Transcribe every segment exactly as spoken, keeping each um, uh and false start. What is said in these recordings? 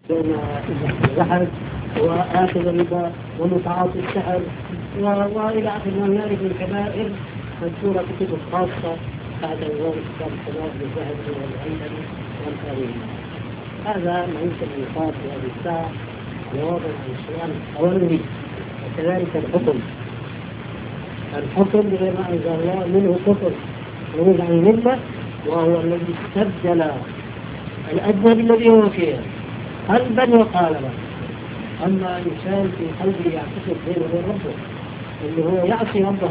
بين الزحف وآكل الربا ومتعاطي السحر وإلى آخر ما هنالك من كبائر مذكورة في كتب خاصة بعد نظام كتاب الصلاة بالذهب والعنب والآلين. هذا ما يمكن أن يقال في هذه الساعة جوابا عن السؤال الأولي. وكذلك الحكم الحكم بغير ما أنزل الله منه كفر ونزع عن الملة، وهو الذي استبدل الأدنى بالذي هو فيه قلبا وقالبا. أما إنسان في قلبه يعتقد بينه وبين ربه اللي هو يعصي ربه،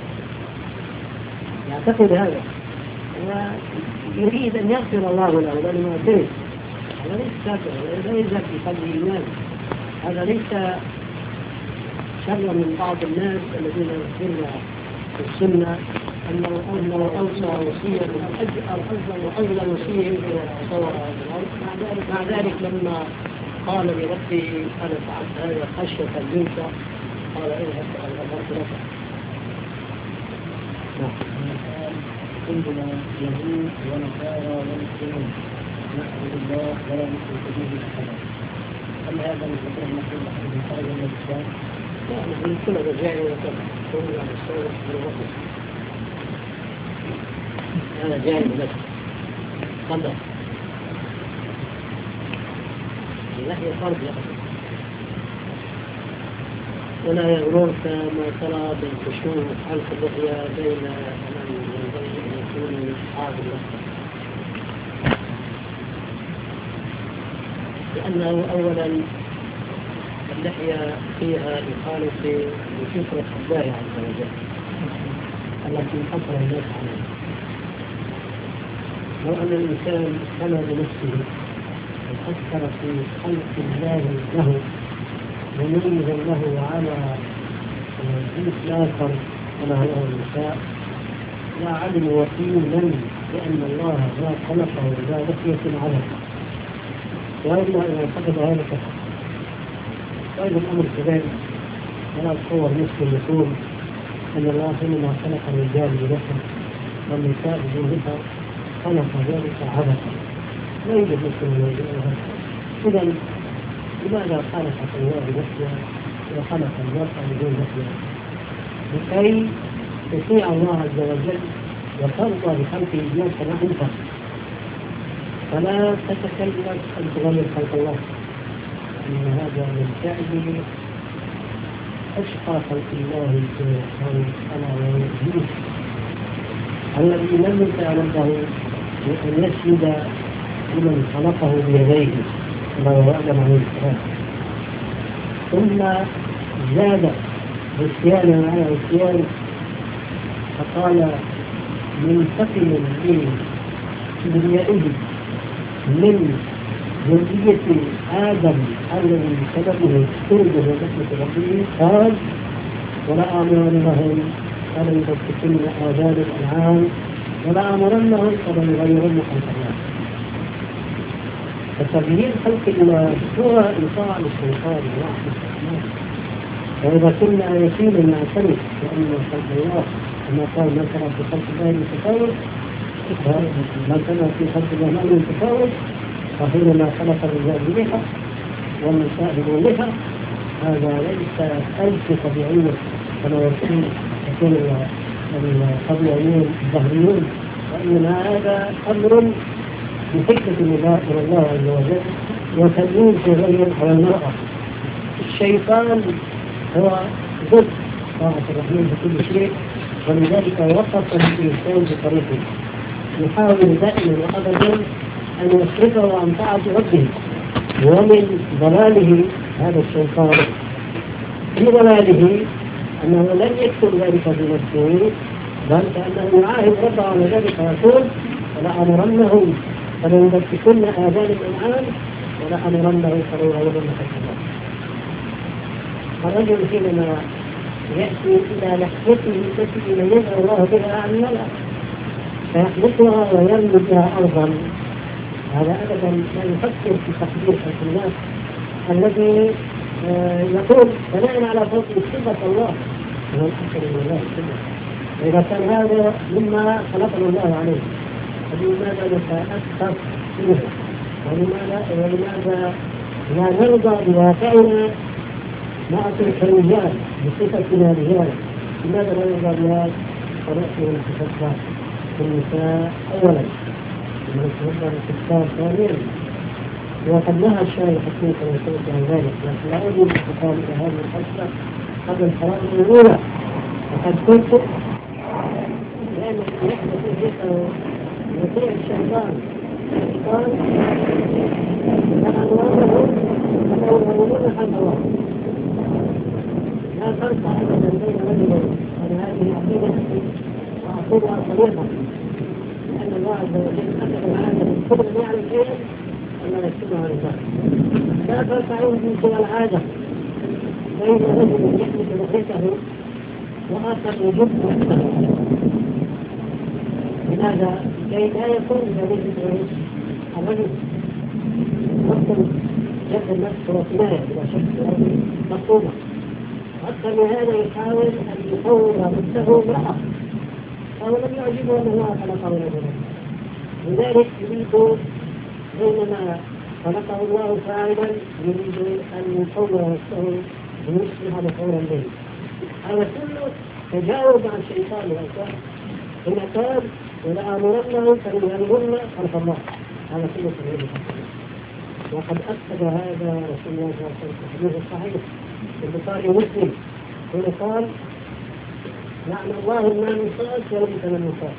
يعتقد هذا ويريد أن يغفر الله له لأنه معترف، هذا ليس كافر، هذا ليس في قلبه إيمان. هذا ليس شر من بعض الناس الذين يذكرون في السنة أنه أنه أوصى وصية وأجل وصية إلى تصور هذا الأرض. مع ذلك لما قال لربه أنا فعلت هذا خشية منك قال اذهب فأنا غفرت لك. كلنا يهود ونصارى ومسلمون نعبد الله ولا نشرك به أحدا. هل هذا يستطيع أن يكون أحد خارج من الإسلام؟ لا، نحن كلنا رجعنا وكلنا على الصورة بالوقت. هذا جاي بس قدر لا يفرض يقدر، ولا يغررك ما ترى بالكشوف حلق الرؤيا بين من ينبغي أن يكون من أصحاب الله. لأنه أولا اللحية فيها إخالة بفكرة الله عز وجل التي فطر الناس عليها. لو أن الإنسان كان بنفسه وفكر في خلق الله له وميزا له على جنس آخر كما هو النساء لا علم يقينا بأن الله لا خلقه لا بقية عليه، وإلا إذا اعتقد هذا كفر. وإذا الأمر كذلك ولا تصور مسلم يقول أن الله حينما خلق الرجال بذكر والنساء بجنسها خلق ذلك عبثا. لا يوجد مسلم يقول هذا. إذا لماذا خلق الله بنفسها وخلق المرأة بدون نفسها؟ لكي تطيع الله عز وجل وترضى بخلق الإنسان كما أنت، فلا تتكلم أن تغير خلق الله، إن هذا من فعل أشقى خلق الله سبحانه وتعالى ويهديه الذي لم يتعلم له أن يسجد لمن خلقه بيديه كما هو آدم عليه السلام. ثم زاد عصيانا على عصيان فقال منتقم من كبريائه من ذرية آدم الذي بسببه ترده رحمة ربه قال ولا آمرنهم فلا يبتكن آذان الأنعام ولا آمرنهم فلا يغيرن خلق الله. فتغيير خلق الله هو إطاعة للشيطان ورحمة الرحمن. وإذا كنا يقينا نعترف بأن خلق الله كما قال ما كان في خلق الله من تفاوت ما كان في خلق الله من تفاوت، وحينما خلق الرجال بلحى والنساء بدون لحى هذا ليس ألف طبيعية كما يقول الطبيعيون الظهريون، وإنما هذا أمر بفكرة النداء إلى الله عز وجل وتدين تغير على المرأة. الشيطان هو ضد طاعة الرحمن بكل شيء، ولذلك وقف الإنسان بطريقه يحاول دائما وأبدا أن يصرفه عن طاعة ربه. ومن ضلاله هذا الشيطان في ضلاله أنه لم يكتب ذلك بنفسه، بل كأنه يعاهد ربه على ذلك ويقول ولأمرنهم فليبتكن آذان الأنعام ولأمرنهم فليغيرن خلق الله. الرجل حينما يأتي إلى لحظته التي يدعو الله بها عن الملأ فيحدثها ويملك بها أرضا، هذا أبدا لا يفكر في تقدير خلق الله الذي آه يقول بناء على فضل صفة الله هو الأحسن من الله سبحانه. وإذا كان هذا مما خلقنا الله عليه فلماذا نتأثر منه ولماذا ولماذا لا نرضى بواقعنا مع تلك الرجال بصفتنا رجال. لماذا لا نرضى بها ونأتي ونتشبه بالنساء أولا ونتشبه بالكفار ثانيا؟ وقد نهى الشارع حقيقة ويسوق عن ذلك، لكن لا أجب الانتقال إلى هذه القصة قبل الحرائق الأولى. وقد كنت لأن يحدث ذكر يطيع الشيطان قال فأنواره أنه يقولون حق الله. لا فرق أبدا بين رجل أن هذه عقيدتي وعقيدة صديقة، لأن الله عز وجل كتب العادة من كل من يعلم شيئا أن يكتبها لله. لا فرق عندي سوى العادة بين رجل يحدث لحيته وآخر يجب نفسه. لماذا؟ كي لا يكون ذلك الرجل مقتل جد النفس وكناية بلا شك مطلوبة. أكثر من هذا يحاول أن يصور نفسه امرأة، فهو لم يعجبه أن الله خلقه رجلا، لذلك يريد بينما خلقه الله فاعلا يريد أن يصور نفسه ليصبح مفعولا به. هذا كله تجاوب عن الشيطان والإنسان إن قال ولآمرنهم فلينهن خلق الله. هذا كله تجاوب. وقد أكد هذا رسول الله صلى الله عليه وسلم في الحديث الصحيح في البخاري ومسلم، حين قال لعن الله النامصات والمتنمصات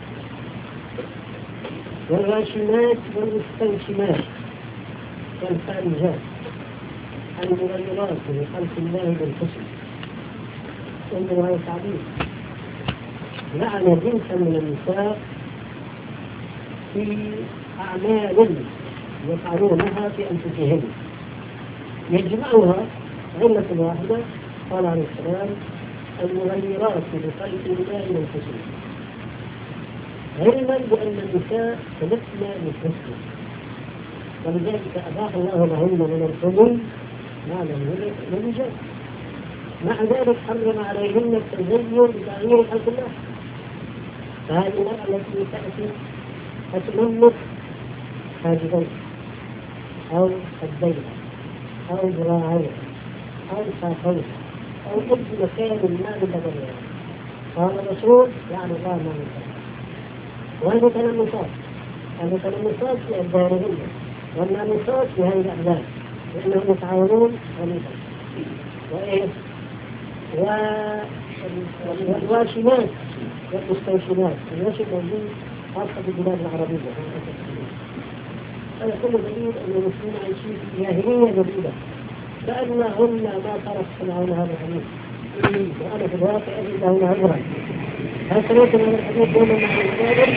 والغاشمات والمستوشمات والخارجات المغيرات بخلق الله بالحسن. انظروا هذا التعبير. لعن جنسا من النساء في أعمال يفعلونها في أنفسهم يجمعها علة واحدة، قال عليه السلام المغيرات بخلق الله بالحسن، علما بأن النساء خلقن بالحسن، ولذلك أباح الله لهن من الحلول ما لم يلد للرجال. مع ذلك حرم عليهن التزين بتغيير خلق الله. فهذه المرأة التي تأتي فتملك حاجبين أو خدين أو ذراعين أو ساقين أو أي مكان ما من بدنها، قال الرسول يعني الله ما نساء. والمتنمصات المتنمصات في أدبارهن والنامصات في هذه الأحلام لأنهم يتعاونون ونساء وإيه والواشمات والمستوشمات. الواشم موجود خاصة في البلاد العربية. هذا كله دليل أن المسلمين عايشين في جاهلية جديدة كأنهن ما ترك سمعون هذا الحديث، وأنا في الواقع أجد لهن عبرة. هل سمعت من الحديث دون مع الإسلام؟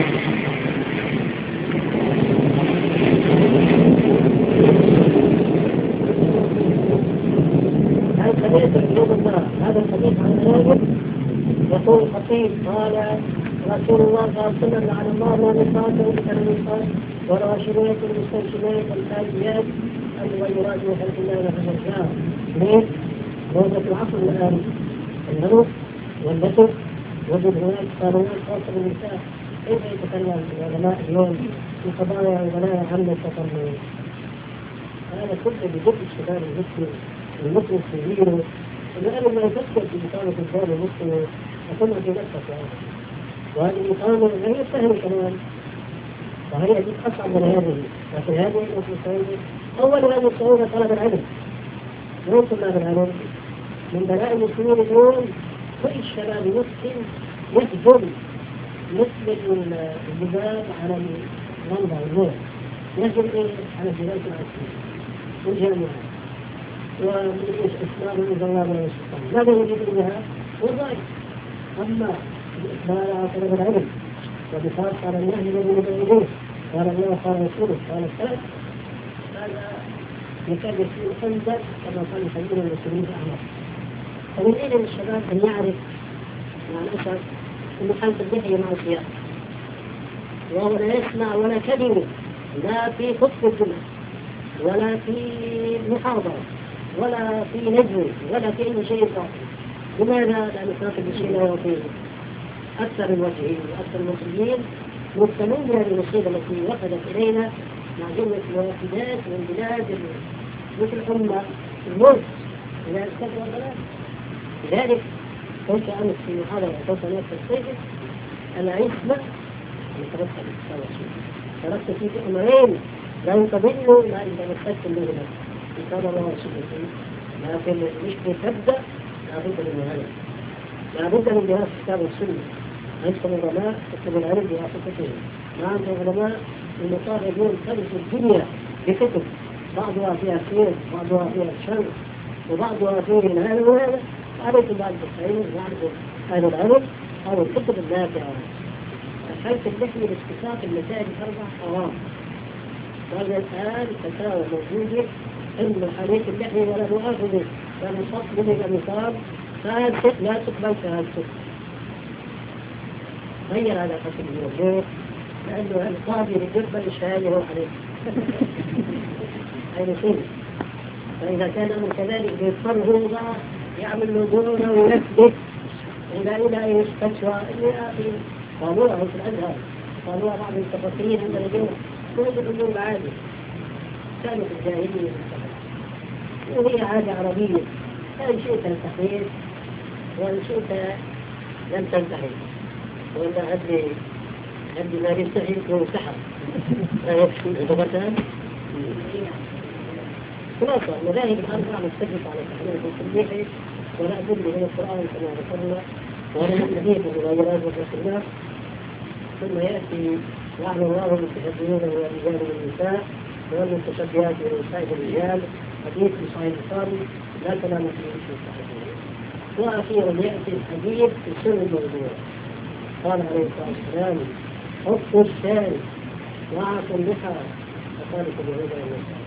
هل سمعت اليوم الله هذا الحديث عن الرجل يقول خطيب قال رسول الله صلى الله عليه وسلم لعن الله النساء والمتنمصات والغاشمات والمستوشمات والخارجات المغيرات وخلق الله لهم الرجال. ليه؟ موجة العصر الآن النمط والنسب والبدنات قانونات خاصة بالنساء. كيف يتكلم العلماء اليوم في قضايا الولاية عامة التقنية؟ هذا كله بجد الشباب المسلم المسلم كبير، لأنه ما يفكر في مقامة الدولة المسلمة أكون في نفسك يعني. وهذه المقامة غير سهلة كمان، وهي أجيب أصعب من هذه، لكن هذه المسلمين أول هذه الصعوبة طلب العلم. يوم طلاب العلم من بلاء المسلمين اليوم كل الشباب المسلم يهجم مثل الجبال على المنبع النور، يهجم على الجبال العسكرية والجامعات ومن الإسلام والزوال والسلطان. ماذا يجب بها؟ وظائف. أما الإقبال على طلب العلم وبخاصة على النهي الذي ندعو قال الله قال رسوله قال السلف، هذا يكاد يكون خندق كما قال خليل المسلمين في أعمال. فمن أين للشباب أن يعرف مع الأسف أن حالة اللحية مع السياق، وهو لا يسمع ولا كلمة لا في خطبة الجمعة ولا في محاضرة ولا في نجم ولا في أي شيء صار. لماذا؟ لأن صاحب الشيء لا يعطيه. أكثر الوجهين وأكثر المسلمين مهتمون بهذه المصيبة التي وصلت إلينا مع جملة الوافدات من بلاد مثل أمة الموت إذا استكبر الضلال. لذلك كنت أمس في محاضرة كنت أنا في الصيف العصمة يترتب الكتاب والسنة. تركت فيه أمرين لن تضلوا إلا إذا تمسكتم بهما كتاب الله والسنة. لكن مش بتبدأ لابد من هذا، لابد من دراسة الكتاب والسنة. عند العلماء يكتب العلم بواسطتهم، ما عند العلماء المطالع يقول تدرس الدنيا بكتب بعضها فيها خير بعضها فيها شر وبعضها فيه العلم وهذا. عليكم بعض الخير وعليكم أهل العلم أو الكتب النافعة. حيث اللحم الاستفاق النتائج أربع حرام. وهذا الآن فتاوى موجودة إن حديث اللحم ولا مؤاخذة ولا صف من النصاب فاسق لا تقبل شهادته. غير على قسم الوجوه لأنه القاضي يقبل الشهادة هو عليه. أي شيء. فإذا كان أمر كذلك يضطر هو يعمل نزوله ويثبت إلى إلى أي مستشفى إلى قالوها في الأزهر، قالوها بعض المتفكرين عند اليوم توجد الأمور عادة كانوا في الجاهلية وهي عادة عربية. فإن شئت التحرير وإن شئت لم تنتهي وإلا هدي هدي ما يستحي يكون سحر لا يكفي لغتان. خلاصة المذاهب الأربعة متفقة على تحرير التصريح ولا أدل من القرآن كما ذكرنا ولا نستفيد من المغايرات والرسولات. ثم يأتي وعلى الله المتشبهين والرجال والنساء والمتشبهات والنساء والرجال حديث في صحيح البخاري لا كلام فيه في الصحيحين. وأخيرا يأتي الحديث في سر الموضوع. قال عليه الصلاة والسلام حط الشارع وعطوا اللحى وخالف اليهود والنصارى.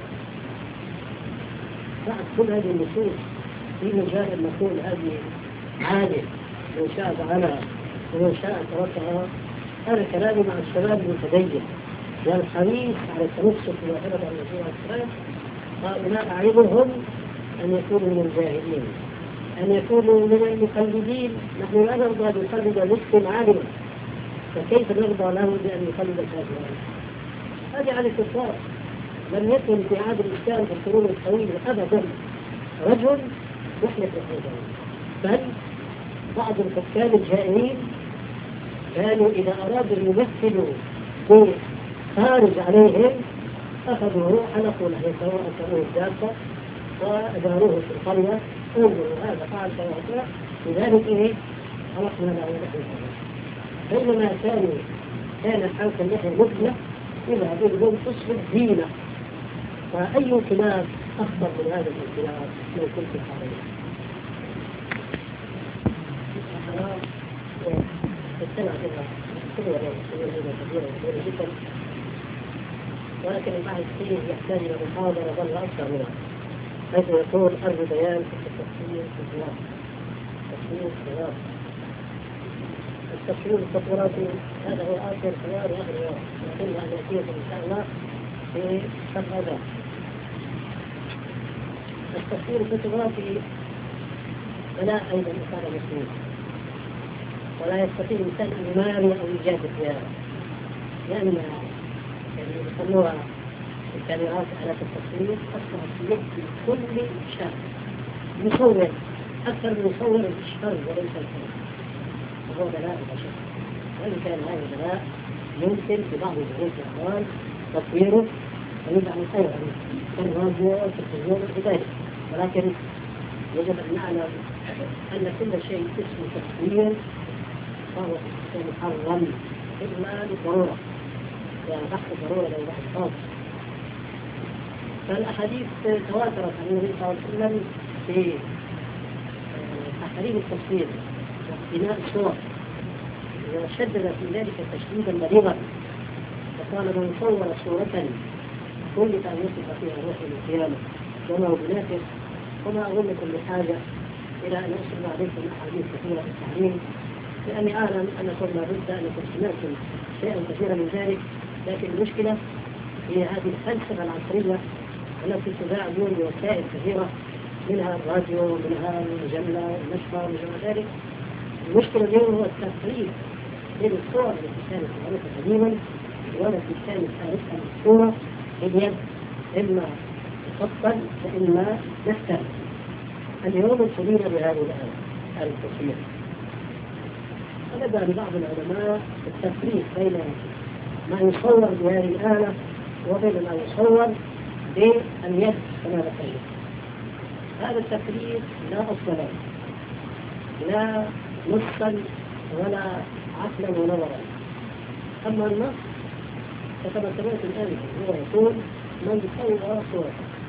بعد كل هذه النصوص في مجال أن نقول هذه عادة من شاء فعلها ومن شاء تركها. هذا كلامي مع الشباب المتدين والحريص على التمسك بواحدة الرسول عليه السلام. هؤلاء أعظهم أن يكونوا من الجاهلين، أن يكونوا من المقلدين. نحن لا نرضى أن يقلد مسلم عالما، فكيف نرضى له بأن يقلد كافرا؟ هذه على الكفار. لم يكن في عهد الإسلام في القرون الطويلة أبدا رجل يحلف بالحيوان، بل بعض الحكام الجائرين كانوا إذا أرادوا أن يمثلوا خارج عليهم أخذوه حلقوا لحيته وأكلوه الدابة وأداروه في القرية. انظروا هذا فعل كذا، لذلك إيه خلقنا له لحيته. بينما كانوا كان حلق اللحية مثله إذا يقول تصبح دينة. فأي خلاف أخطر من هذا الخلاف لو كنت حريصا. استمع كذا كثيرا كثيرا كثيرا جدا، ولكن البحث فيه يحتاج إلى محاضرة بل أكثر منها، حيث يكون أرض بيان في التفسير في الخلاف. تفسير الخلاف التفسير التطوراتي هذا هو آخر خيار وآخر خيار، يتم أن يأتيكم إن شاء الله في شرح هذا. التفسير التطوراتي فلا أيضا إنسان مسلم، ولا يستطيع الإنسان أن يماري أو يجادل فيها، لأن يعني يسموها الكاميرات آلات التصوير أصبحت في يد كل شاب مصور أكثر من مصور الشر وليس الخير، وهو بلاء البشر. وإن كان هذا البلاء يمكن في بعض الظروف الأحوال تصويره ويجعل الخير كالراديو والتلفزيون وذلك، ولكن يجب أن نعلم أن كل شيء اسمه تصوير فهو محرم إلا للضرورة، وبحث ضرورة لو بحث خاص. فالأحاديث تواترت عن النبي صلى الله عليه وسلم في تحريم التصوير واقتناء الصور، وشدد في ذلك تشديدا بليغا، فقال من صور صورة كلف أن يصف فيها روح القيامة وما هو بنافس. وما أظنكم بحاجة إلى أن أصل عليكم أحاديث كثيرة في التحريم، لأني أعلم أنكم لابد أنكم سمعتم شيئا كثيرا من ذلك، لكن المشكلة هي هذه الفلسفة العصرية التي تذاع اليوم بوسائل كثيرة، منها الراديو ومنها المجلة والنشرة ومن ذلك. المشكلة اليوم هو التفريق بين الصور التي كانت معروفة قديما والتي كانت تعرفها الصورة باليد، إما خطا فإما نختلف. اليوم ابتلينا بهذه الآية هذه التصوير، فبدأ لبعض العلماء التفريق بين ما يصور بهذه الآلة وبين ما يصور باليد كما ذكرنا. هذا التفريق لا أصل له، لا نصا ولا عقلا ونظرا. أما النص فكما سمعت الآن هو يقول من يصور صورة،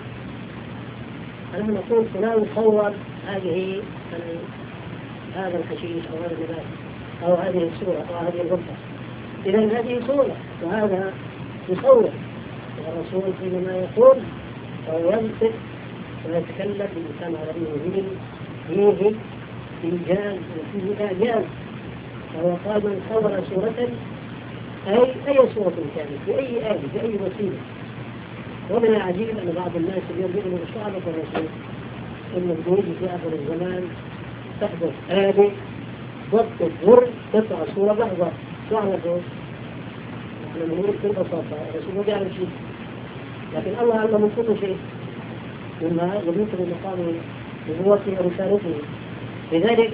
نحن نقول فلان صور هذه هذا الحشيش أو هذا النبات أو هذه الصورة أو هذه الغرفة، إذا هذه صورة وهذا يصور. والرسول حينما يقول أو ينطق ويتكلم بلسان عربي مبين فيه إنجاز وفيه إعجاز، فهو قال من صور صورة أي أي صورة كانت بأي آلة بأي وسيلة. ومن العجيب أن بعض الناس اليوم يؤمنوا بشعب الرسول أن الجهود في آخر الزمان تحدث آلة ضبط الزر تطلع صورة لحظة شعبه. نحن نقول في البساطة الرسول ما بيعرف شيء، لكن الله علم من كل شيء مما يملك بمقام نبوته ورسالته. لذلك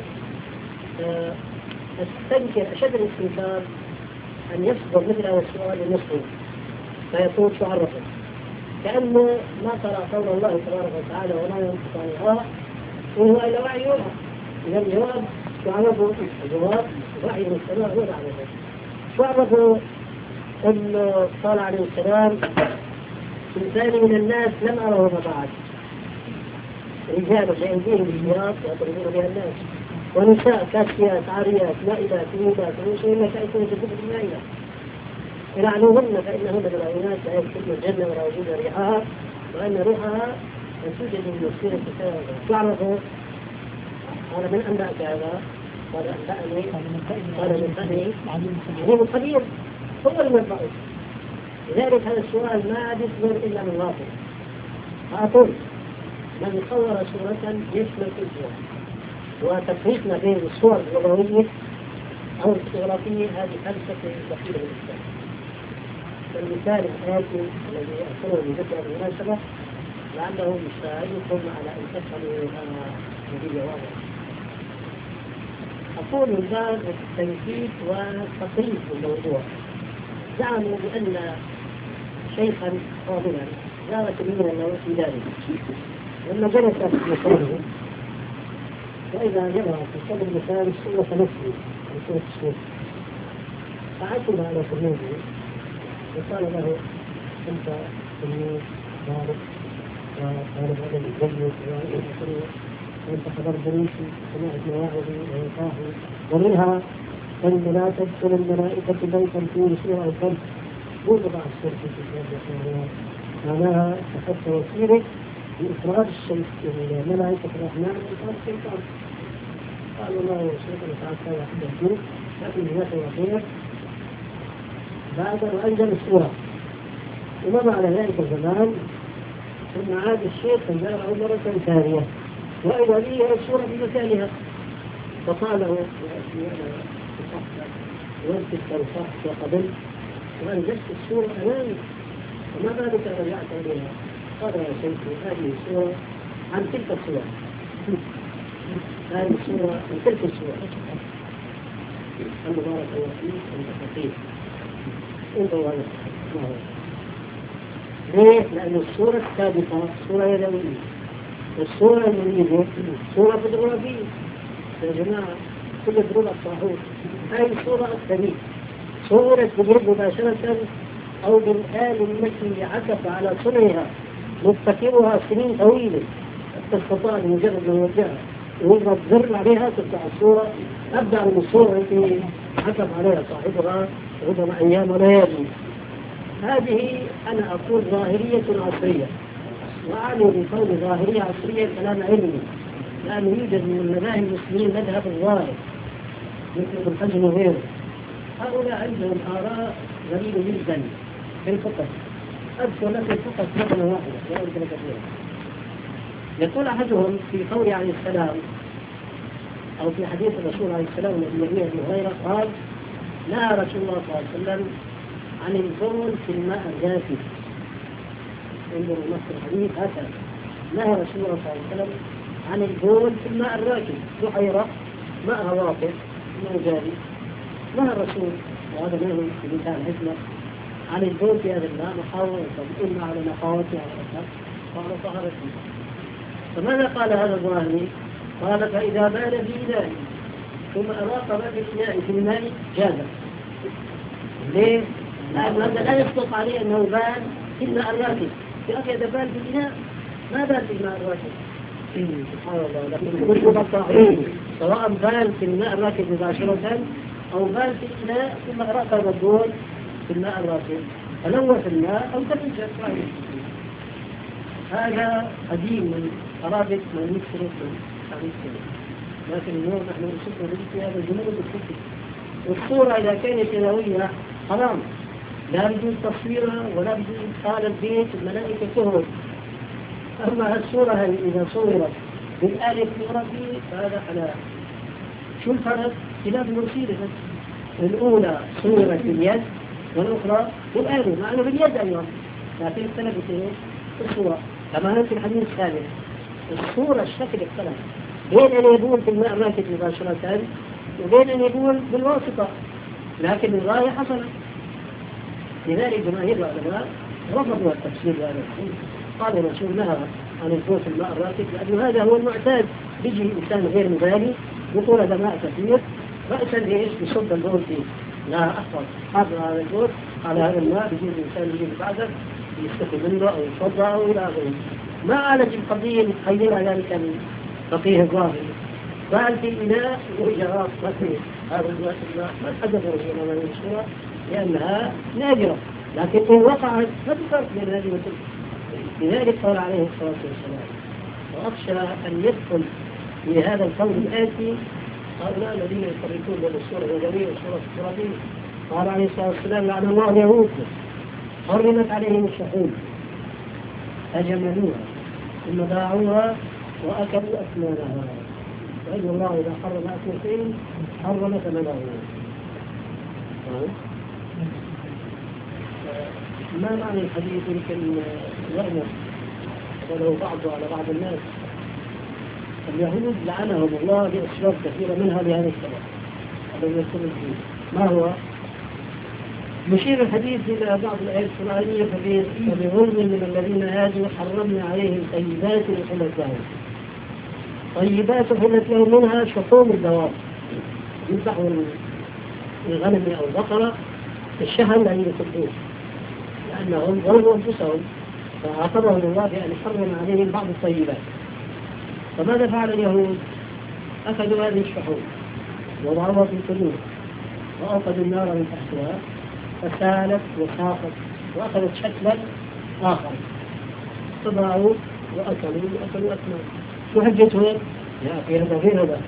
استنكر أشد الاستنكار أن يصدر مثل هذا السؤال للمسلم فيقول شو عرفه، كأنه ما قرأ قول الله تبارك وتعالى وما ينطق عن الهوى إن هو إلا وحي يوحى. إذا الجواب شو عرفه؟ الجواب وحي من السماء هو عرفه. شو عرفه؟ أنه قال عليه السلام إنسان من الناس لم أره بعد، رجال بأيديهم بالسياط يضربون بها الناس، ونساء كاسيات عاريات مائلات ميلات ومسلمات يأتون بالذكر المائلة يلعنوهن فإنهن بالعينات لا يدخلن الجنة ولا وجود ريحها وأن ريحها توجد من مسيرة كتابة. تعرفوا قال من أنبأك هذا؟ قال أنبأني قال من بني عليم قدير هو المنبأ. لذلك هذا السؤال ما يصدر إلا من واقع. فأقول من صور صورة يشمل كل صورة، وتفريقنا بين الصور اللغوية أو الفوتوغرافية هذه فلسفة دخيلة للإسلام. المثال الآتي الذي أذكره بذكر المناسبة لعله يساعدكم على أن تفهموا هذا النتيجة واضحة. أقول من باب التنكيل والتقريب في الموضوع. زعموا بأن شيخا فاضلا زار تلميذا في ذلك، لما جلس في مكانه وإذا جرى في صدر المكان سورة نفسه سورة الشيخ، فعثر على تلميذه وقال له أنت تلميذ بارك وطالب علم جيد وأنت حضرت دروسي وسمعت مواعظي وإيقاعي، ومنها أن لا تدخل الملائكة بيتا فيه سورة أو خمس وضع السورة في الكتاب معناها تحت وسيلة لإخراج الشيطان ملائكة الرحمن وإخراج الشيطان. قال الله سبحانه وتعالى واحد يحدث لكن جزاك الله خير بعد وأنزل السورة. وما معنى ذلك الزمان ثم عاد الشيخ فجاءه مرة ثانية وإذا به السورة في مكانها فقال له وانت الصح وقبل وأنزلت السورة أمامي وما بالك رجعت إليها؟ قال يا سيدي هذه السورة عن تلك السورة هذه السورة عن تلك السورة المبارك الله فيك أنت فقير انت وانا ما هو ليه؟ لأن السورة السابقة سورة يدوية والسورة المريدة سورة فوتوغرافية. يا جماعة كل ضرورة الصحوح هاي السورة الثانية صورت باليد مباشرة أو بالآل التي عكف على صنعها مبتكرها سنين طويلة حتى استطاع لمجرد من وجهها ويضغط زر عليها تطلع الصورة أبدع من الصورة التي عكف عليها صاحبها ربما أيام وليالي. هذه أنا أقول ظاهرية عصرية، وأعني بقول ظاهرية عصرية كلام علمي، لأنه يوجد من مذاهب المسلمين مذهب الظاهر مثل ابن حزم وغيره. هؤلاء عندهم آراء غريبة جدا في الفقه. أذكر لك الفقه مثلا واحدة ولا أذكر كثيرا. يقول أحدهم في قول عليه السلام أو في حديث الرسول عليه السلام الذي يرويه ابن هريرة قال نهى رسول الله صلى الله عليه وسلم عن البول في الماء الجافي. انظروا نص الحديث هكذا نهى رسول الله صلى الله عليه وسلم عن البول في الماء الراكد بحيرة ماءها واقف انه جاري. نهى الرسول وهذا نهي في مثال الحكمة عن البول في هذا الماء محاولة إما على نقاوته على الأسف وعلى طهارته. فماذا قال هذا الظاهري؟ قال فإذا بال في إناء ثم أراق ما في الإناء في الماء جاز. ليه؟ لأن هذا لا يسقط عليه أنه بال في الماء الراكد. في أخي إذا بال في الإناء ما بال في الماء الراكد. سبحان الله. لكن كل مقطع سواء بال في الماء الراكد مباشرة أو بال في الإناء ثم أراق البول في الماء الراكد فلوث الماء أو تفجر رأيه. هذا قديم من قرابة من يكسر الحديث. لكن اليوم نحن نشوف في هذا الجنوب الكفري. والصورة إذا كانت يدوية حرام، لا يجوز تصويرها ولا يجوز إدخال البيت الملائكة تهرب. أما الصورة إذا صورت بالآلة الفوتوغرافية فهذا حلال. شو الفرق؟ خلاف المرسيلة. الأولى صورة باليد والأخرى بالآلة، مع أنه باليد أيضا، لكن اختلفت في الصورة كما في الحديث الثالث. الصورة الشكل اختلف بين أن يبول في الماء الراكد مباشرة وبين أن يبول بالواسطة، لكن الغاية حصلت. لذلك جماهير العلماء رفضوا التفسير هذا الحديث. قال الرسول نهى عن البول في الماء الراكد لأن هذا هو المعتاد. بيجي إنسان غير مبالي يقول هذا ماء كثير رأسا ليش يصب البول فيه. لا أحفظ حاضر على البول على هذا الماء بيجي الإنسان يجي بعده يستفيد منه أو يتوضأ أو إلى آخره. ما عالج القضية لتخيلها ذلك الفقيه الظاهري. قال في إناء وجرات ما فيه هذا الماء ما حدث رسول الله عليه الصورة لأنها نادرة، لكن إن وقعت ما تفرق بين هذه وتلك. لذلك قال عليه الصلاة والسلام وأخشى أن يدخل في هذا القول الآتي هؤلاء الذين يفرقون بين الصورة اليدوية والصورة الترابية. قال عليه الصلاة والسلام لعن الله اليهود حرمت عليهم الشحوم فجملوها ثم باعوها وأكلوا أثمانها، فإن الله إذا حرم أكل شيء حرم ثمنه. ما معنى الحديث يمكن يعنى ولو بعضه على بعض الناس؟ اليهود لعنهم الله بأسباب كثيرة منها لهذا السبب الذي يكون فيه. ما هو؟ مشير الحديث إلى بعض الآيات القرآنية فبظلم من الذين هادوا حرمنا عليهم طيبات أحلت لهم. طيبات أحلت لهم منها شحوم الدواب يذبحوا الغنم أو البقرة الشهم الذي يصدوه لأنهم ظلموا أنفسهم فعاقبهم الله بأن حرم عليهم بعض الطيبات. فماذا فعل اليهود؟ أخذوا هذه الشحوم وضعوها في القدور وأوقدوا النار من تحتها فسالت وساقت وأخذت شكلا آخر فباعوا وأكلوا وأكلوا أثمان. شو حجتهم؟ يا أخي هذا غير هذا،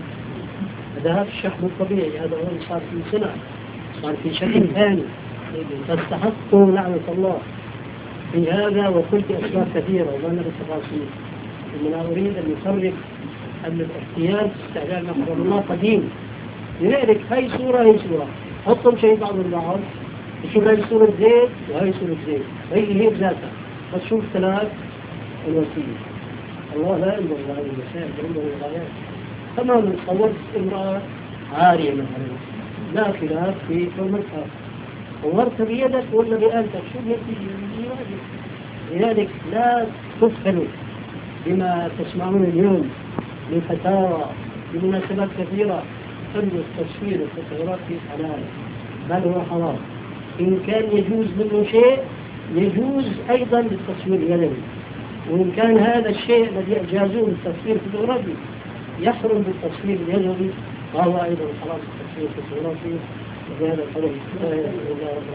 هذا الشحم الطبيعي، هذا هو صار في صنع، صار في شكل ثاني، فاستحقوا لعنة الله في هذا وكل أسباب كثيرة وما لنا بالتفاصيل. إنما أريد أن يفرق أن الاحتيال استعجال محرم الله قديم. لذلك هاي صورة هاي صورة حطهم شيء بعض البعض يشوف هاي صورة زيت وهاي صورة زيت هي هي بذاتها بس شوف ثلاث الوسيلة. الله لا ينظر إلى هذه المسائل ينظر إلى الغايات. كما من صورت امرأة عارية مثلا لا خلاف في حرمتها، صورت بيدك ولا بآلتك شو النتيجة؟ لذلك لا تفخلوا بما تسمعون اليوم من فتاوى بمناسبات كثيرة أن التصوير والتصويرات في حلال بل هو حرام. إن كان يجوز منه شيء يجوز أيضا للتصوير اليدوي، وإن كان هذا الشيء الذي أجازوه للتصوير الفوتوغرافي يحرم بالتصوير اليدوي فهو أيضا حرام بالتصوير الفوتوغرافي. وبهذا الحديث الله رب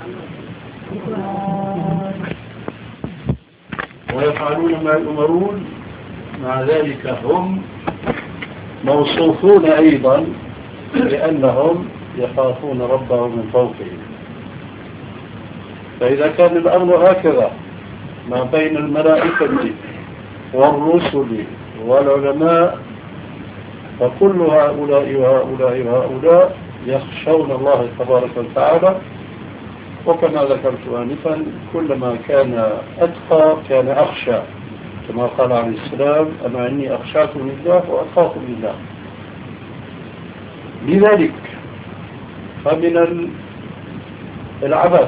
العالمين. ويفعلون ما يؤمرون مع ذلك هم موصوفون أيضا لأنهم يخافون ربهم من فوقهم. فإذا كان الأمر هكذا ما بين الملائكة والرسل والعلماء فكل هؤلاء وهؤلاء وهؤلاء يخشون الله تبارك وتعالى وكما ذكرت آنفا كلما كان أتقى كان أخشى، كما قال عليه السلام: أما إني أخشاكم لله وأتقاكم لله. لذلك فمن العبث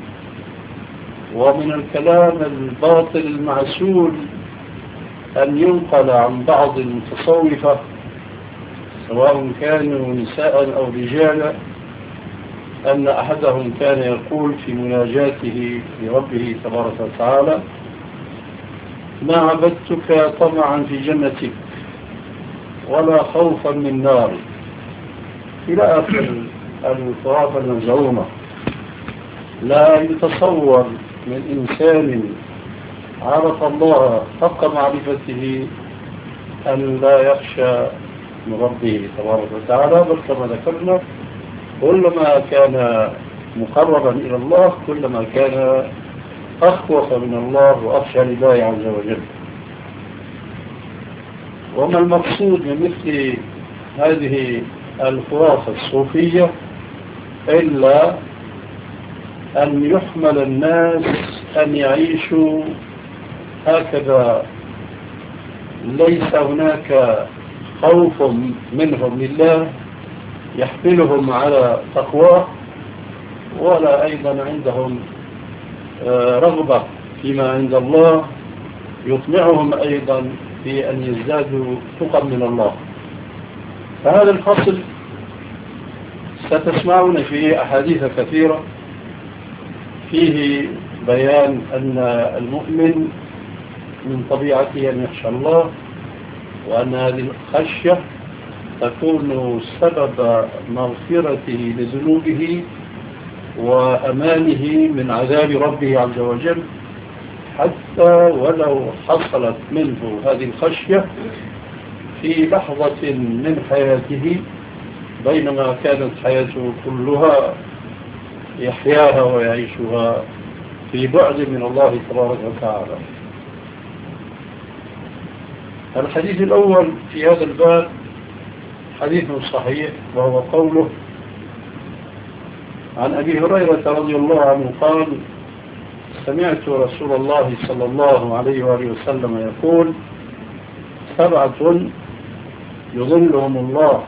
ومن الكلام الباطل المعسول أن ينقل عن بعض المتصوفة سواء كانوا نساء أو رجالا أن أحدهم كان يقول في مناجاته لربه تبارك وتعالى: ما عبدتك طمعا في جنتك ولا خوفا من نارك، إلى آخر الخرافة المزعومة. لا يتصور من إنسان عرف الله حق معرفته أن لا يخشى من ربه تبارك وتعالى، بل كما ذكرنا كلما كان مقربا إلى الله كلما كان أخوف من الله وأخشى لله عز وجل. وما المقصود من مثل هذه الخرافة الصوفية إلا أن يحمل الناس أن يعيشوا هكذا، ليس هناك خوف منهم لله يحملهم على تقواه، ولا أيضا عندهم رغبة فيما عند الله يطمعهم أيضا في أن يزدادوا تقى من الله. فهذا الفصل ستسمعون فيه أحاديث كثيرة فيه بيان أن المؤمن من طبيعته أن يخشى الله، وأن هذه الخشية تكون سبب مغفرته لذنوبه وأمانه من عذاب ربه عز وجل، حتى ولو حصلت منه هذه الخشية في لحظة من حياته بينما كانت حياته كلها يحياها ويعيشها في بعد من الله تبارك وتعالى. الحديث الأول في هذا الباب حديث صحيح، وهو قوله عن أبي هريرة رضي الله عنه قال: سمعت رسول الله صلى الله عليه وآله وسلم يقول: سبعة يظلهم الله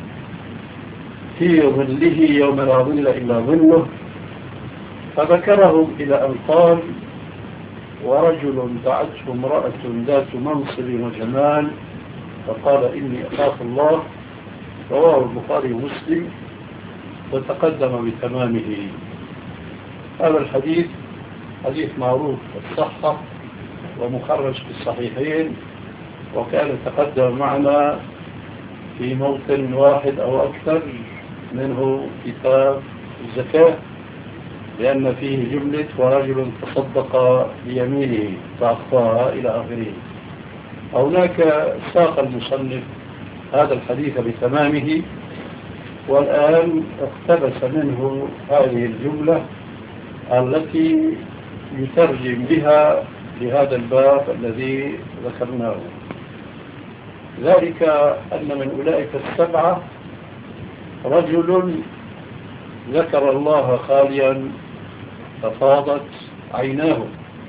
في ظله يوم لا ظل إلا ظله، فذكرهم إلى أن قال: ورجل دعته امرأة ذات منصب وجمال فقال إني أخاف الله، رواه البخاري ومسلم وتقدم بتمامه. هذا الحديث حديث معروف الصحة ومخرج في الصحيحين، وكان تقدم معنا في موطن واحد أو أكثر منه كتاب الزكاة، لأن فيه جملة ورجل تصدق بيمينه فأخفاها إلى آخره. هناك ساق المصنف هذا الحديث بتمامه، والآن اقتبس منه هذه الجملة التي يترجم بها لهذا الباب الذي ذكرناه. ذلك أن من أولئك السبعة رجل ذكر الله خاليا ففاضت عيناه،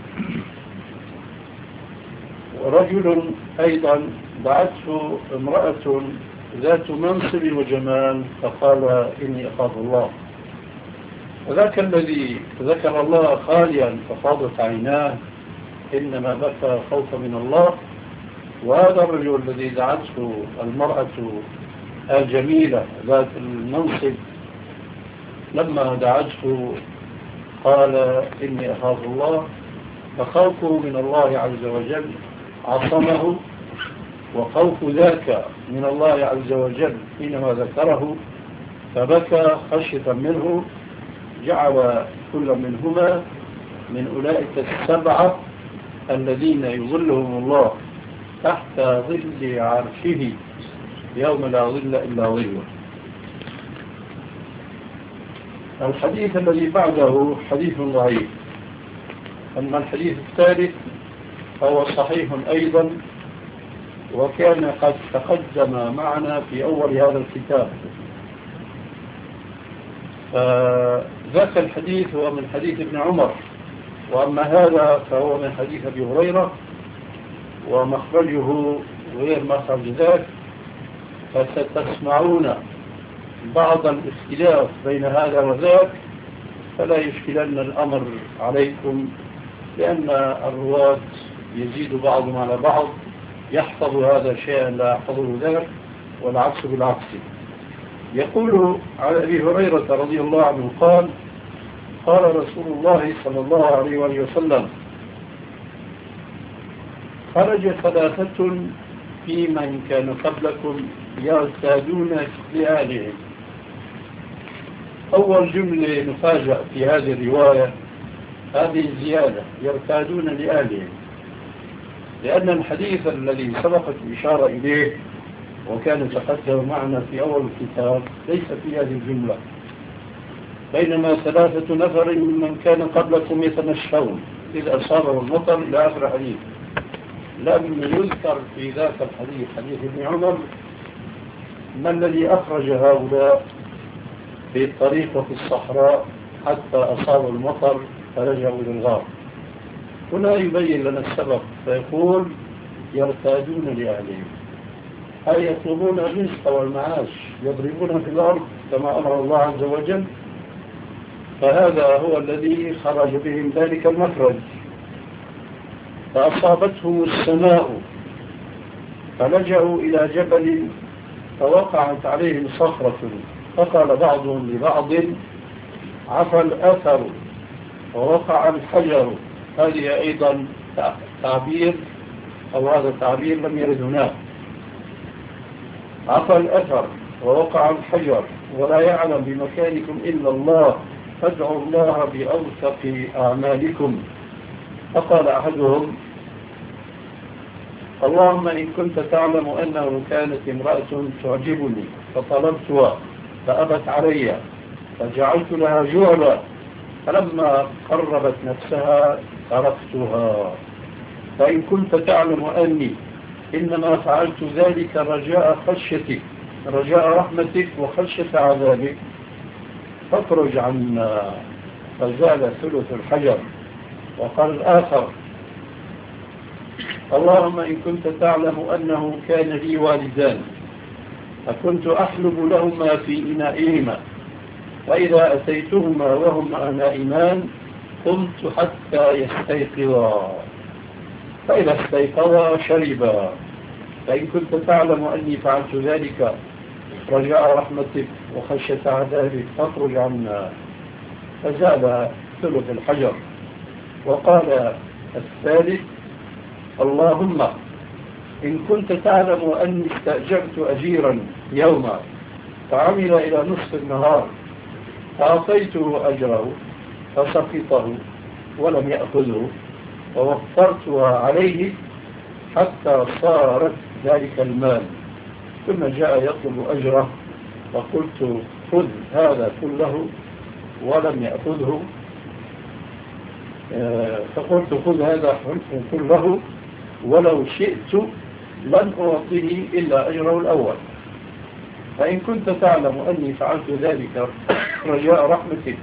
ورجل أيضا دعته امرأة ذات منصب وجمال فقال إني أخاف الله. وذاك الذي ذكر الله خاليا ففاضت عيناه إنما بكى خوفا من الله، وهذا الرجل الذي دعته المرأة الجميلة ذات المنصب لما دعته قال إني أخاف الله، فخوفه من الله عز وجل عصمه، وخوف ذاك من الله عز وجل حينما ذكره فبكى خشية منه، جعل كل منهما من أولئك السبعة الذين يظلهم الله تحت ظل عرشه يوم لا ظل إلا ظله. الحديث الذي بعده حديث ضعيف، أما الحديث الثالث فهو صحيح أيضا، وكان قد تقدم معنا في أول هذا الكتاب. ذاك الحديث هو من حديث ابن عمر، وأما هذا فهو من حديث أبي هريرة، ومخرجه غير مخرج ذاك، فستسمعون بعض الاختلاف بين هذا وذاك، فلا يشكلن الأمر عليكم، لأن الرواة يزيد بعضهم على بعض، يحفظ هذا شيئا لا يحفظه ذاك، والعكس بالعكس. يقول عن أبي هريرة رضي الله عنه قال: قال رسول الله صلى الله عليه وآله وسلم: خرج ثلاثة في من كان قبلكم يرتادون لآلهم. أول جملة نفاجأ في هذه الرواية هذه الزيادة، يرتادون لآلهم، لأن الحديث الذي سبقت الإشارة إليه وكان تقدم معنا في أول الكتاب ليس في هذه الجملة، بينما ثلاثة نفر ممن كان قبلكم يتمشون إذا أصابه المطر إلى آخر حديث. لم يذكر في ذاك الحديث حديث ابن عمر ما الذي أخرج هؤلاء في الطريق وفي الصحراء حتى أصابوا المطر فرجعوا إلى الغار. هنا يبين لنا السبب، فيقول: يرتادون لأهلهم، أي يطلبون الرزق والمعاش، يضربون في الأرض كما أمر الله عز وجل، فهذا هو الذي خرج بهم ذلك المخرج. فأصابتهم السماء فلجأوا إلى جبل فوقعت عليهم صخرة، فقال بعضهم لبعض: عفى الأثر ووقع الحجر. هذه أيضا تعبير، أو هذا التعبير لم يرد هناك. عفى الأثر ووقع الحجر ولا يعلم بمكانكم إلا الله، فادعوا الله بأوثق أعمالكم. فقال أحدهم: اللهم إن كنت تعلم أنه كانت امرأة تعجبني فطلبتها فأبت علي فجعلت لها جعلا، فلما قربت نفسها تركتها. فإن كنت تعلم أني إنما فعلت ذلك رجاء خشيتك رجاء رحمتك وخشية عذابك فاخرج عنا. فزال ثلث الحجر. وقال الآخر: اللهم إن كنت تعلم أنه كان لي والدان فكنت أحلب لهما في إنائهما، وإذا أتيتهما وهما نائمان قمت حتى يستيقظا، فإذا استيقظا شربا. فإن كنت تعلم أني فعلت ذلك رجاء رحمتك وخشية عذابك فاخرج عنا. فزال ثلث الحجر. وقال الثالث: اللهم إن كنت تعلم أني استأجرت أجيرا يوما فعمل إلى نصف النهار فأعطيته أجره فسقطه ولم يأخذه ووفرتها عليه حتى صارت ذلك المال، ثم جاء يطلب أجره فقلت خذ هذا كله ولم يأخذه، فقلت خذ هذا كله ولو شئت لن أعطيه إلا أجره الأول. فإن كنت تعلم أني فعلت ذلك رجاء رحمتك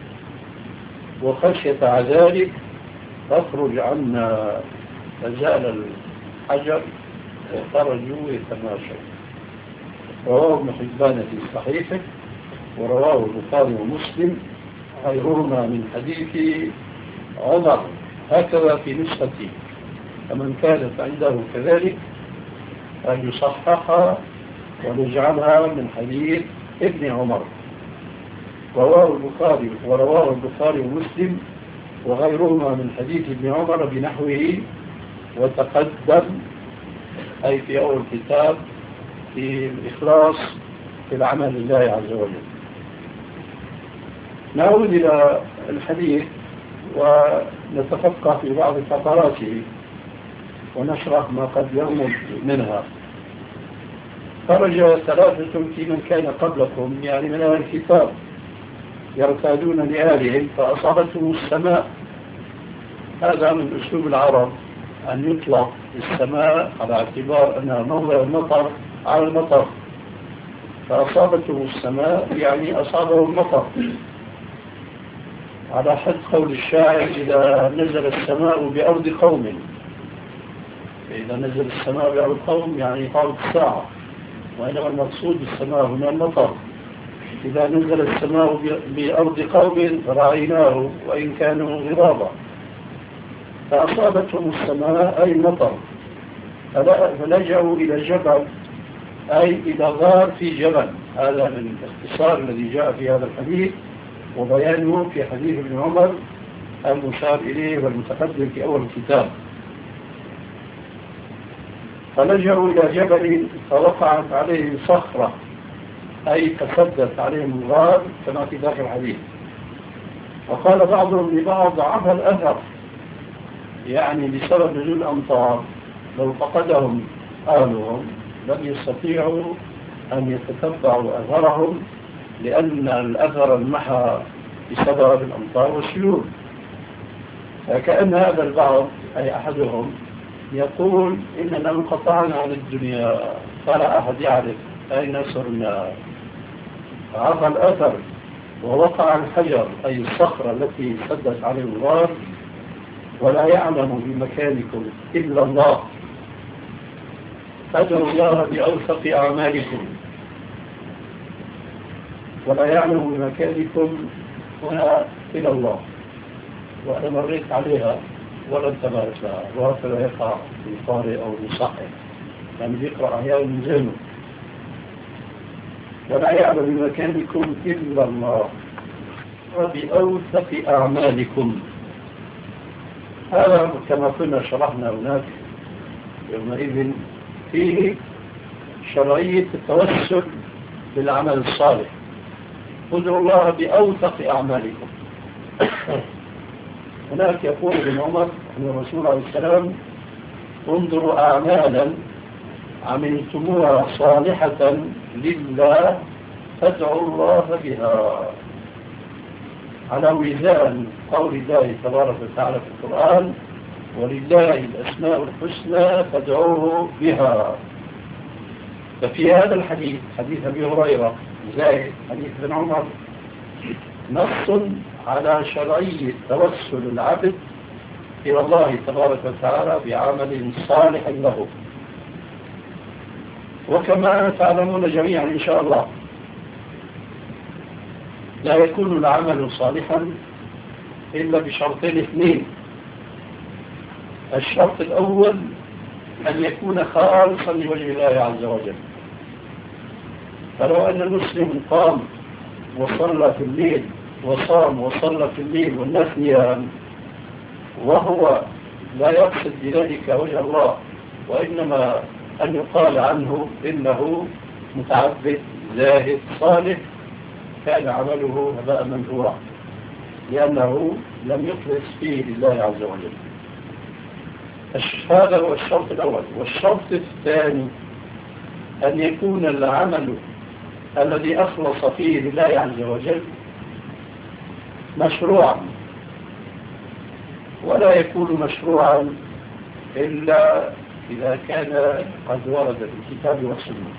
وخشية عذابك فاخرج عنا. فزال الحجر وخرجوا يتماشوا. رواه ابن حبان في صحيحه، ورواه البخاري ومسلم غيرهما من حديث عمر، هكذا في نسختي، فمن كانت عنده كذلك أن يصححها ونجعلها من حديث ابن عمر. رواه البخاري ورواه البخاري ومسلم وغيرهما من حديث ابن عمر بنحوه، وتقدم أي في أول كتاب في الإخلاص في العمل لله عز وجل. نعود إلى الحديث ونتفقه في بعض فقراته ونشرح ما قد يرمز منها. خرج ثلاثة في من كان قبلكم، يعني من أهل الكتاب، يرتادون لآلهم فأصابتهم السماء. هذا من أسلوب العرب أن يطلق السماء على اعتبار أنها موضع المطر على المطر، فأصابتهم السماء يعني أصابهم المطر. على حد قول الشاعر: إذا نزل السماء بأرض قوم. إذا نزل السماء بأرض قوم يعني طالت الساعة، وإنما المقصود بالسماء هنا المطر. إذا نزل السماء بأرض قوم رأيناه وإن كانوا غرابا، فأصابتهم السماء أي المطر، فلجأوا إلى جبل أي إلى غار في جبل. هذا من الاختصار الذي جاء في هذا الحديث وبيانه في حديث ابن عمر المشار إليه والمتقدم في أول الكتاب. فلجأوا إلى جبل فوقعت عليهم صخرة أي تسدت عليهم الغار كما في ذاك الحديث. وقال بعضهم لبعض: عفى الأثر، يعني بسبب نزول الأمطار لو فقدهم أهلهم لم يستطيعوا أن يتتبعوا أثرهم، لأن الأثر انمحى بسبب الأمطار والسيول. فكأن هذا البعض أي أحدهم يقول: إننا انقطعنا عن الدنيا فلا أحد يعرف أين صرنا. عفى الأثر ووقع الحجر أي الصخرة التي سدت عليه الغار، ولا يعلم بمكانكم إلا الله، فادعوا الله بأوثق أعمالكم. ولا يعلم بمكانكم هنا إلى الله، وأنا مريت عليها ولا انتبهت لها، وهكذا يقع في القارئ أو المصحح، يعني بيقرأ أحيانا من ذهنه. ولا يعلم بمكانكم إلا الله وبأوثق أعمالكم. هذا كما كنا شرحنا هناك يومئذ فيه شرعية التوسل بالعمل الصالح. ادعوا الله بأوثق أعمالكم. هناك يقول ابن عمر أن الرسول عليه السلام: انظروا أعمالا عملتموها صالحة لله فادعوا الله بها، على وزان قول الله تبارك وتعالى في القرآن: ولله الأسماء الحسنى فادعوه بها. ففي هذا الحديث، حديث أبي هريرة زائد حديث ابن عمر، نص على شرعية توسل العبد إلى الله تبارك وتعالى بعمل صالح له. وكما تعلمون جميعا إن شاء الله، لا يكون العمل صالحا إلا بشرطين اثنين. الشرط الأول أن يكون خالصا لوجه الله عز وجل. فلو أن المسلم قام وصلى في الليل وصام وصلى في الليل والناس نيام، وهو لا يقصد بذلك وجه الله، وإنما أن يقال عنه إنه متعبد زاهد صالح، كان عمله هباء منثورا، لأنه لم يخلص فيه لله عز وجل. هذا هو الشرط الأول. والشرط الثاني أن يكون العمل الذي أخلص فيه لله عز وجل مشروعا، ولا يكون مشروعا إلا إذا كان قد ورد في الكتاب والسنة.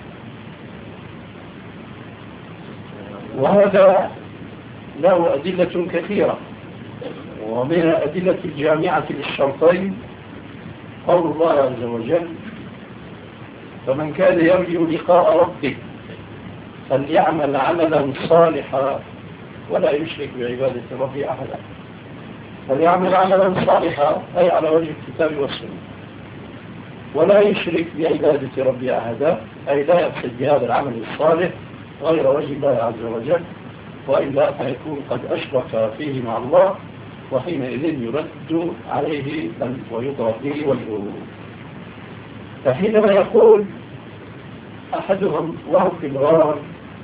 وهذا له أدلة كثيرة، ومن الأدلة الجامعة للشرطين قول الله عز وجل: فمن كان يرجو لقاء ربه فليعمل عملا صالحا ولا يشرك بعبادة ربه أحدا. فليعمل عملا صالحا أي على وجه الكتاب والسنة، ولا يشرك بعبادة ربه أحدا أي لا يقصد بهذا العمل الصالح غير وجه الله عز وجل، وإلا فيكون قد أشرك فيه مع الله، وحينئذ يرد عليه ويضرب به وجهه. فحينما يقول أحدهم وهو في الغار: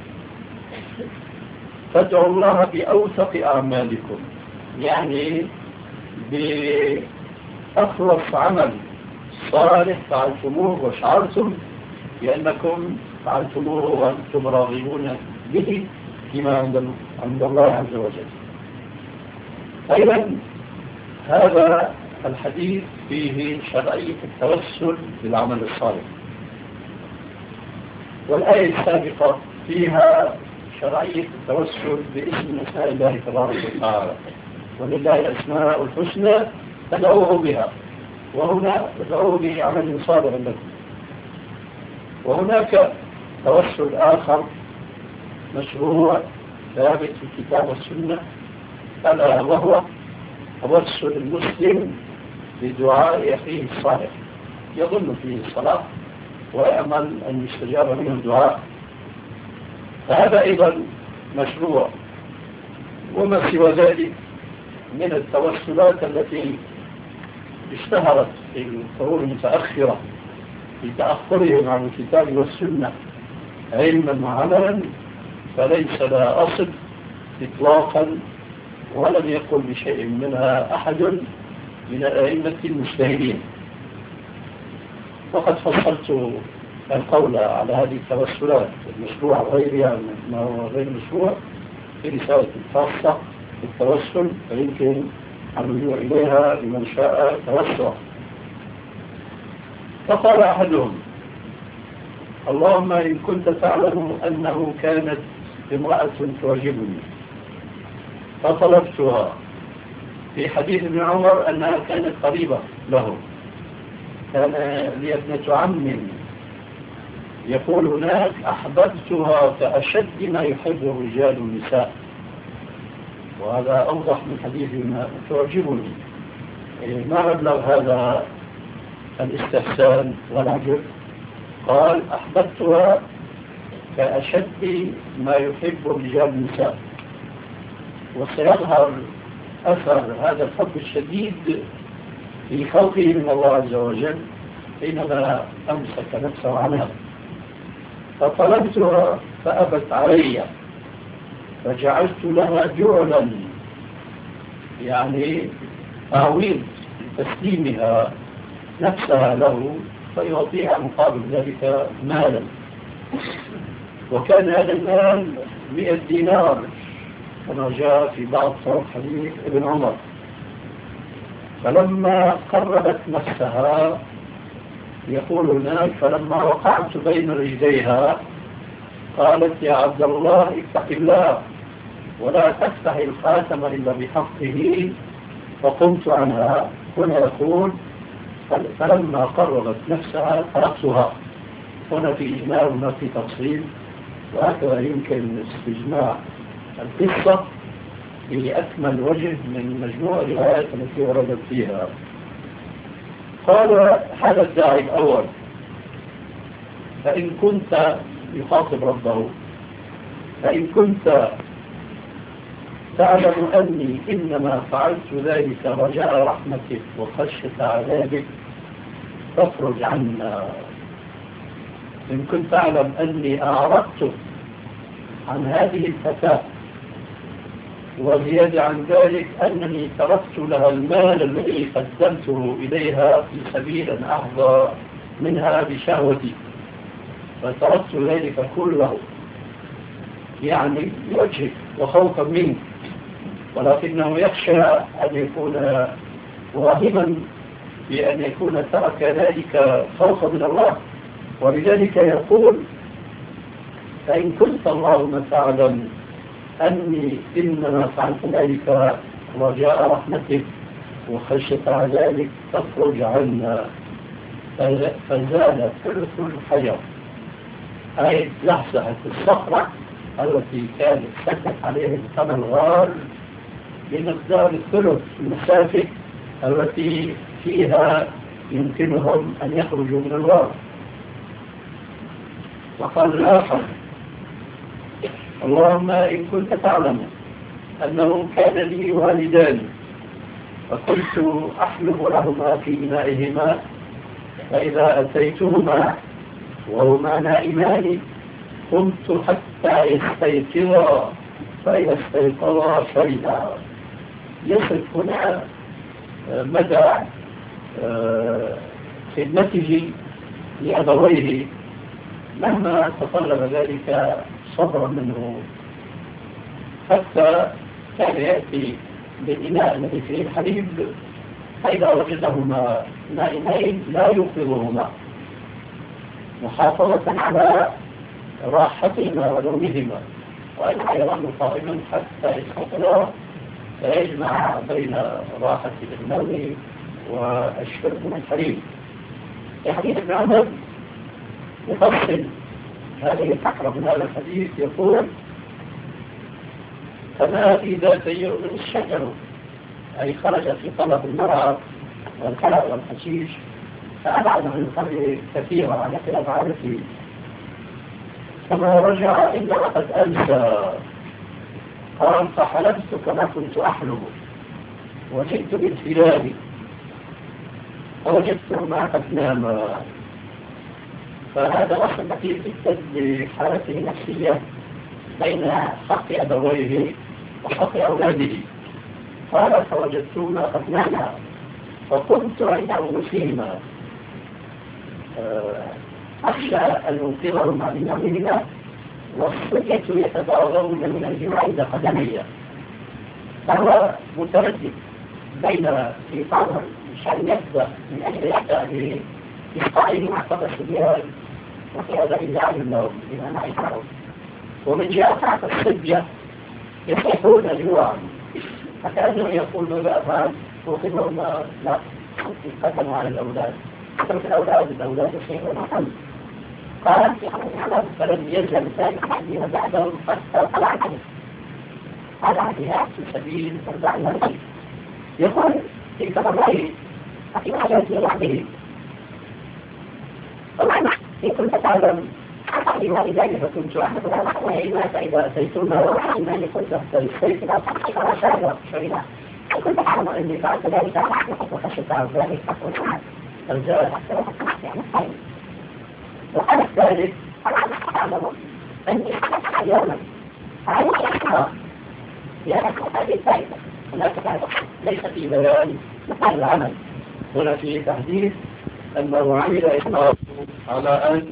فادعوا الله بأوثق أعمالكم، يعني بأخلص عمل صالح فعلتموه وشعرتم بأنكم فعلتموه وأنتم راغبون به فيما عند الله عز وجل. أيضا هذا الحديث فيه شرعية التوسل بالعمل الصالح. والآية السابقة فيها شرعية التوسل باسم أسماء الله تبارك وتعالى. ولله الأسماء الحسنى فادعوه بها، وهنا ادعوه بعمل صالح لكم. وهناك توسل آخر مشروع ثابت في الكتاب والسنة، ألا وهو توسل المسلم بدعاء أخيه الصالح، يظن فيه الصلاة ويأمل أن يستجاب منه الدعاء، فهذا أيضا مشروع. وما سوى ذلك من التوسلات التي اشتهرت في القرون المتأخرة بتأخرهم عن الكتاب والسنة علما وعملا، فليس لها أصل إطلاقا، ولم يقل بشيء منها أحد من الأئمة المجتهدين. وقد فصلت القول على هذه التوسلات المشروع وغيرها ما هو غير مشروع في رسالة خاصة بالتوسل، فيمكن الرجوع إليها لمن شاء توسع. فقال أحدهم: اللهم إن كنت تعلم أنه كانت امرأة تعجبني فطلبتها. في حديث ابن عمر أنها كانت قريبة له، كان لي ابنة عم، يقول هناك: أحببتها كأشد ما يحب الرجال النساء، وهذا أوضح من حديث ما تعجبني. ما مبلغ هذا الاستحسان والعجب؟ قال: أحببتها كأشد ما يحب الرجال النساء. وسيظهر أثر هذا الحب الشديد في خوفه من الله عز وجل حينما أمسك نفسه عنها. فطلبتها فأبت علي، فجعلت لها جعلا، يعني تعويض تسليمها نفسها له فيعطيها مقابل ذلك مالا، وكان هذا المال مئة دينار كما جاء في بعض طرق حديث ابن عمر. فلما قربت نفسها يقول هناك: فلما وقعت بين رجليها قالت: يا عبد الله اتق الله ولا تفتح الخاتم إلا بحقه، فقمت عنها. هنا يقول: فلما قربت نفسها تركتها. هنا في إجمال وما في تفصيل، وهكذا يمكن استجماع القصة في أكمل وجه من مجموع الروايات التي وردت فيها. قال هذا الداعي الأول: فإن كنت يخاطب ربه، فإن كنت تعلم أني إنما فعلت ذلك رجاء رحمتك وخشية عذابك فاخرج عنا. إن كنت تعلم أني أعرضت عن هذه الفتاة، وزيادة عن ذلك أنني تركت لها المال الذي قدمته إليها في سبيل أن أحظى منها بشهوتي، فتركت ذلك كله يعني لوجهك وخوفا منك، ولكنه يخشى أن يكون واهما بأن يكون ترك ذلك خوفا من الله، ولذلك يقول: فإن كنت اللهم تعلم أني إنما فعلت ذلك رجاء رحمتك وخشية عذابك فاخرج عنا. فزال ثلث الحجر، أي لحظة الصخرة التي كانت سكت عليه الثمن الغار بمقدار الثلث المسافة التي فيها يمكنهم أن يخرجوا من الغار. وقال الآخر: اللهم إن كنت تعلم أنه كان لي والدان فكنت أحلب لهما في إنائهما، فإذا أتيتهما وهما نائمان قمت حتى يستيقظا، فإذا استيقظا شربا. يصف هنا مدى خدمته لأبويه مهما تطلب ذلك صبرا منه، حتى كان يأتي بالإناء الذي فيه الحليب فإذا وجدهما نائمين لا يوقظهما محافظة على راحتهما ونومهما، وأن يظل قائما حتى يستيقظا فيجمع بين راحة النوم والشرب من الحليب. في حديث ابن عمر يفصل هذه الفقرة من هذا الحديث يقول: فما في ذات يوم الشجر، أي خرج في طلب المرأة والكلى والحشيش، فأبعد عن القبر كثيرا على خلاف عادته، فما رجع إلا وقد أنسى. قال: فحلفت كما كنت أحلم، وجئت بالهلال فوجدت ما قد نام. فهذا وصل لطيف جدا لحالته النفسية بين حق أبويه وحق أولاده. قال: فوجدت ما قد نام فكنت عنده مسلما، أخشى أن ينقذهم عن نومنا والصبية يتضاغون من الجوع عند قدمي. فهو متردد بين في طور شأن يبدأ من أجل يبدأ بإسقائه معتبر الصبيان وفي هذا إزعاج النوم لما نعرفه. ومن جهة الصبية يصيحون جوعا فكأنه يقول ماذا أفعل وقلهم لا قدموا على الأولاد قدموا الأولاد الأولاد يصيحون محمد. قال: في حدث فلم يزل ذلك حدي وبعدهم قد طلع عنه على عهدها في سبيل ترضع النبي. يقول في تضرعه في حاجات لوحده. طبعا إن كنت تعلم حتى لذلك فكنت أحد وإما فإذا أتيتنا وإما أني كنت أستيقظ إلى صحيح وشارع شرينا كنت أعلم أني فعلت ذلك وخشيت عن ذلك فكنت أحد الرجال حتى وحكمت يعني الطيب. وقال الثالث: أنا أعلم أني حدث يوما فعلي أحرى لأنك هذه الفائدة هناك فائدة ليس في بيان مقال العمل، هنا في تحديث أنه عمل إحرى على أن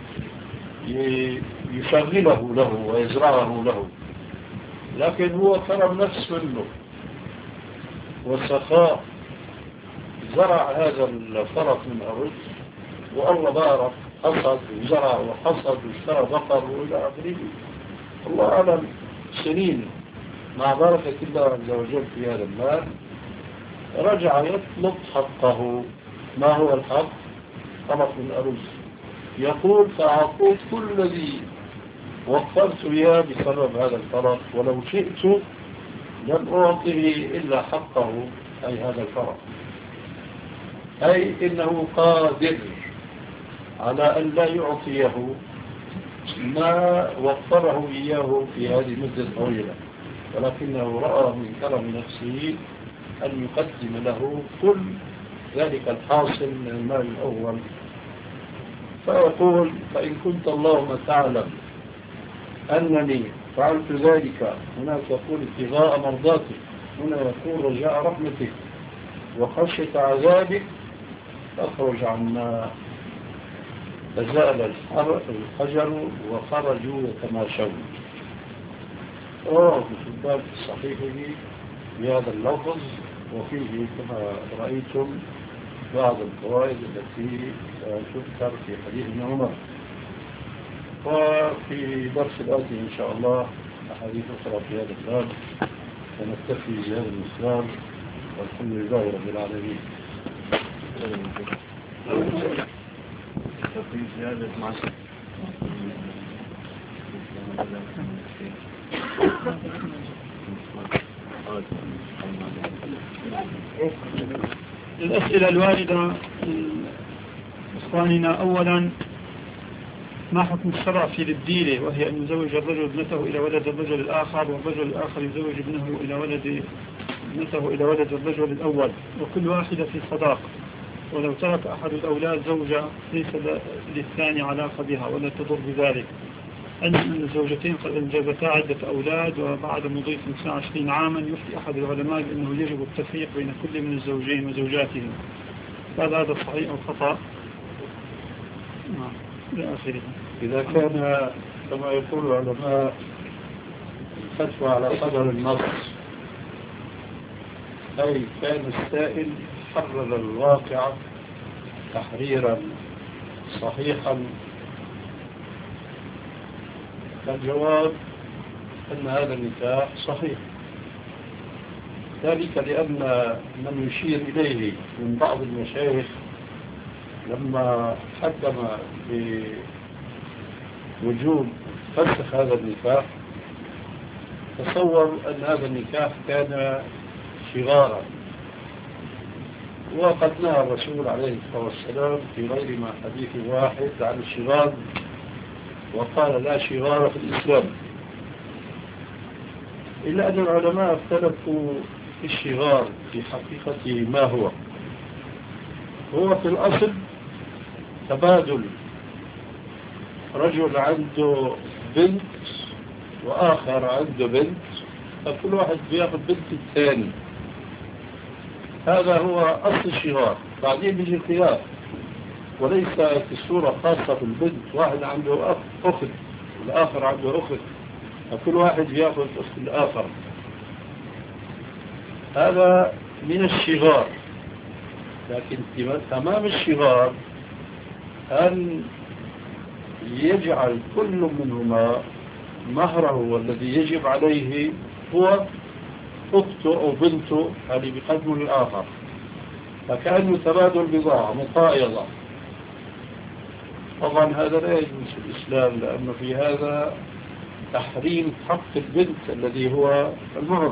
يشغله له ويزرعه له، لكن هو كرم نفس منه والسخاء، زرع هذا الفرق من أرز والله بارك، حصد وزرع وحصد واشترى بقر وإلى آخره. الله أعلم سنين مع بركة الله عز وجل في هذا المال رجع يطلب حقه. ما هو الحق؟ فرق من أرز. يقول: فأعطيت كل الذي وفرت إياه بسبب هذا الفرق، ولو شئت لم أعطيه إلا حقه، أي هذا الفرق، أي إنه قادر على أن لا يعطيه ما وفره إياه في هذه المدة الطويلة، ولكنه رأى من كرم نفسه أن يقدم له كل ذلك الحاصل من المال الأول. فيقول: فإن كنت اللهم تعلم أنني فعلت ذلك، هناك يقول ابتغاء مرضاتك، هنا يقول رجاء رحمتك وخشية عذابك، فاخرج عنا. فزال الحجر وخرجوا يتماشون. رواه في الباب صحيحه بهذا اللفظ، وفيه كما رأيتم بعض الفوائد التي تذكر في حديث ابن عمر. وفي درس الآتي إن شاء الله أحاديث أخرى في هذا الباب، ونكتفي بهذا المقدار، والحمد لله رب العالمين. في زيادة مع الأسئلة الواردة من إخواننا: أولا، ما حكم الشرع في الديلة، وهي أن يزوج الرجل ابنته إلى ولد الرجل الآخر، والرجل الآخر يزوج ابنه إلى ولد ابنته إلى ولد الرجل الأول، وكل واحدة في صداق، ولو ترك أحد الأولاد زوجة ليس للثاني علاقة بها ولا تضر بذلك. أن الزوجتين قد أنجبتا عدة أولاد، وبعد مضي خمسة وعشرين عاما يفتي أحد العلماء بأنه يجب التفريق بين كل من الزوجين وزوجاتهم، هل هذا صحيح أو خطأ؟ إلى آخره. إذا كان كما يقول العلماء الفتوى على قدر النص، أي كان السائل حرر الواقع تحريرا صحيحا، فالجواب أن هذا النكاح صحيح. ذلك لأن من يشير إليه من بعض المشايخ لما حكم بوجوب فسخ هذا النكاح تصور أن هذا النكاح كان شغارا، وقد نهى الرسول عليه الصلاة والسلام في غير ما حديث واحد عن الشغار، وقال لا شغار في الإسلام. إلا أن العلماء اختلفوا في الشغار في حقيقته ما هو. هو في الأصل تبادل، رجل عنده بنت وآخر عنده بنت، فكل واحد بياخذ بنت الثاني، هذا هو أصل الشغار. بعدين بيجي الخيار، وليس في الصورة خاصة بالبنت، واحد عنده أخت والآخر عنده أخت، فكل واحد بياخذ أخت الآخر، هذا من الشغار. لكن تمام الشغار أن يجعل كل منهما مهره والذي يجب عليه هو أخته أو بنته هذه بقدم الآخر، فكأنه تبادل بضاعة مقايضة. طبعا هذا لا يجوز في الإسلام، لأنه في هذا تحريم حق البنت الذي هو المهر.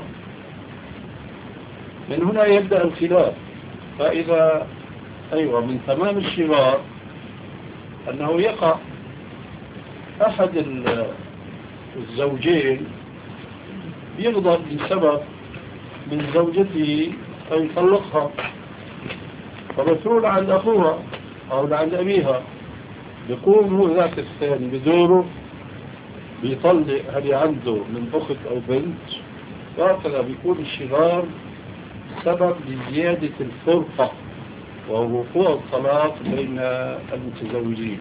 من هنا يبدأ الخلاف. فإذا أيوة من تمام الشغار أنه يقع أحد الزوجين يغضب بسبب من زوجته فيطلقها، فبترول عند أخوها أو عند أبيها، بيقوم هو ذاك الثاني بدوره بيطلق هل عنده من أخت أو بنت، وهكذا بيكون الشغار سبب لزيادة الفرقة ووقوع الطلاق بين المتزوجين.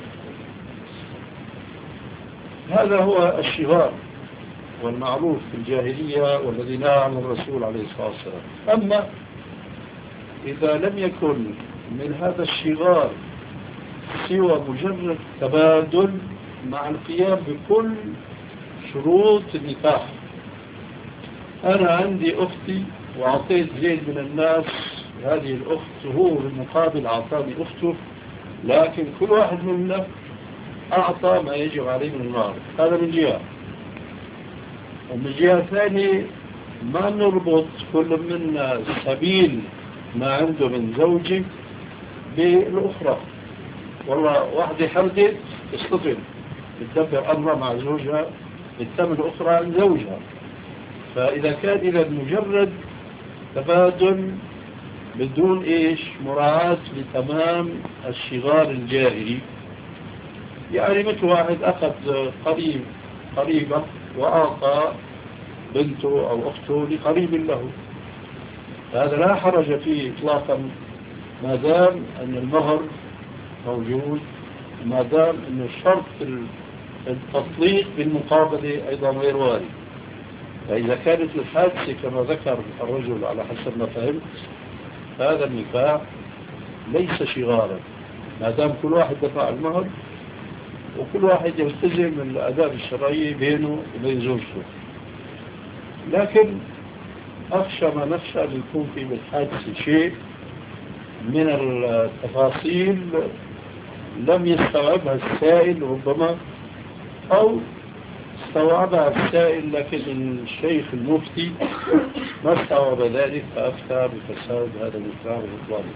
هذا هو الشغار والمعروف في الجاهلية والذي نهى عنه الرسول عليه الصلاة والسلام. أما إذا لم يكن من هذا الشغار سوى مجرد تبادل مع القيام بكل شروط النكاح، أنا عندي أختي وأعطيت زيد من الناس هذه الأخت، هو بالمقابل أعطاني أخته، لكن كل واحد منا أعطى ما يجب عليه من المال، هذا من جهة. ومن جهة ثانية ما نربط كل منا سبيل ما عنده من زوجه بالأخرى. والله واحدة حردت تستطيع تدبر أمرها مع زوجها، تتم الأخرى عن زوجها. فإذا كان إلى مجرد تبادل بدون إيش مراعاة لتمام الشغار الجاهلي، يعني مثل واحد أخذ قريب قريبة وأعطى بنته أو أخته لقريب له، هذا لا حرج فيه إطلاقا ما دام أن المهر موجود، ما دام أن الشرط التطليق بالمقابلة أيضا غير وارد. فإذا كانت الحادثة كما ذكر الرجل على حسب ما فهمت، هذا النكاح ليس شغارا ما دام كل واحد دفع المهر وكل واحد يلتزم الآداب الشرعية بينه وبين زوجته. لكن أخشى ما نخشى أن يكون في بالحادثة شيء من التفاصيل لم يستوعبها السائل ربما، أو استوعبها السائل لكن الشيخ المفتي ما استوعب ذلك فأفتى بفساد هذا النكاح وإطلاقه.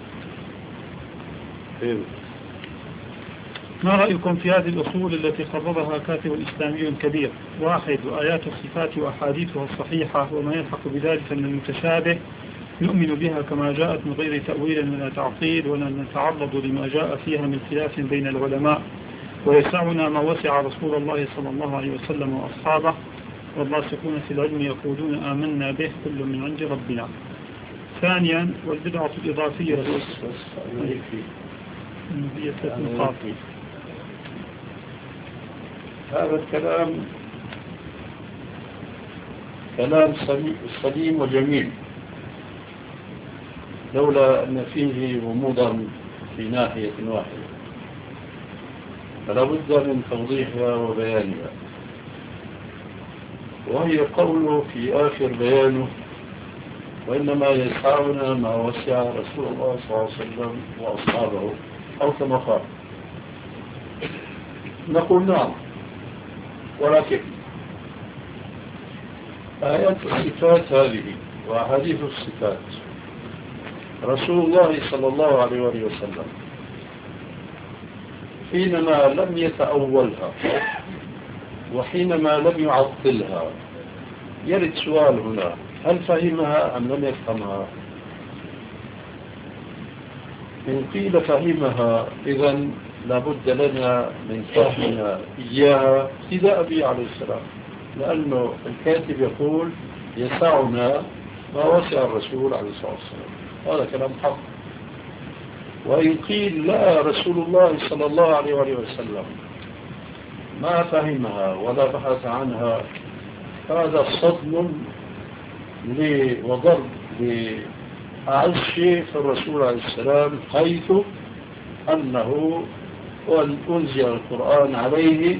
ما رأيكم في هذه الأصول التي قررها كاتب الإسلامي الكبير؟ واحد، وآيات الصفات وأحاديثها الصحيحة وما يلحق بذلك من المتشابه نؤمن بها كما جاءت من غير تأويل ولا تعطيل، ولا نتعرض لما جاء فيها من خلاف بين العلماء، ويسعنا ما وسع رسول الله صلى الله عليه وسلم وأصحابه، والراسخون في العلم يقولون آمنا به كل من عند ربنا. ثانيا، والبدعة الإضافية هذا الكلام كلام سليم وجميل، لولا أن فيه غموضا في ناحية واحدة، فلا بد من توضيحها وبيانها، وهي قوله في آخر بيانه وإنما يسعنا ما وسع رسول الله صلى الله عليه وسلم وأصحابه أو كما قال. نقول نعم، ولكن آيات الصفات هذه وأحاديث الصفات رسول الله صلى الله عليه وسلم حينما لم يتأولها وحينما لم يعطلها، يرد سؤال هنا: هل فهمها أم لم يفهمها؟ إن قيل فهمها إذن لابد لنا من فهمنا إياها ابتداء به عليه السلام، لأنه الكاتب يقول يسعنا ما وسع الرسول عليه الصلاة والسلام، هذا كلام حق. وإن قيل لا، رسول الله صلى الله عليه وسلم ما فهمها ولا بحث عنها، هذا صدم لي وضرب لأعز شيء في الرسول عليه السلام، حيث أنه أنزل القرآن عليه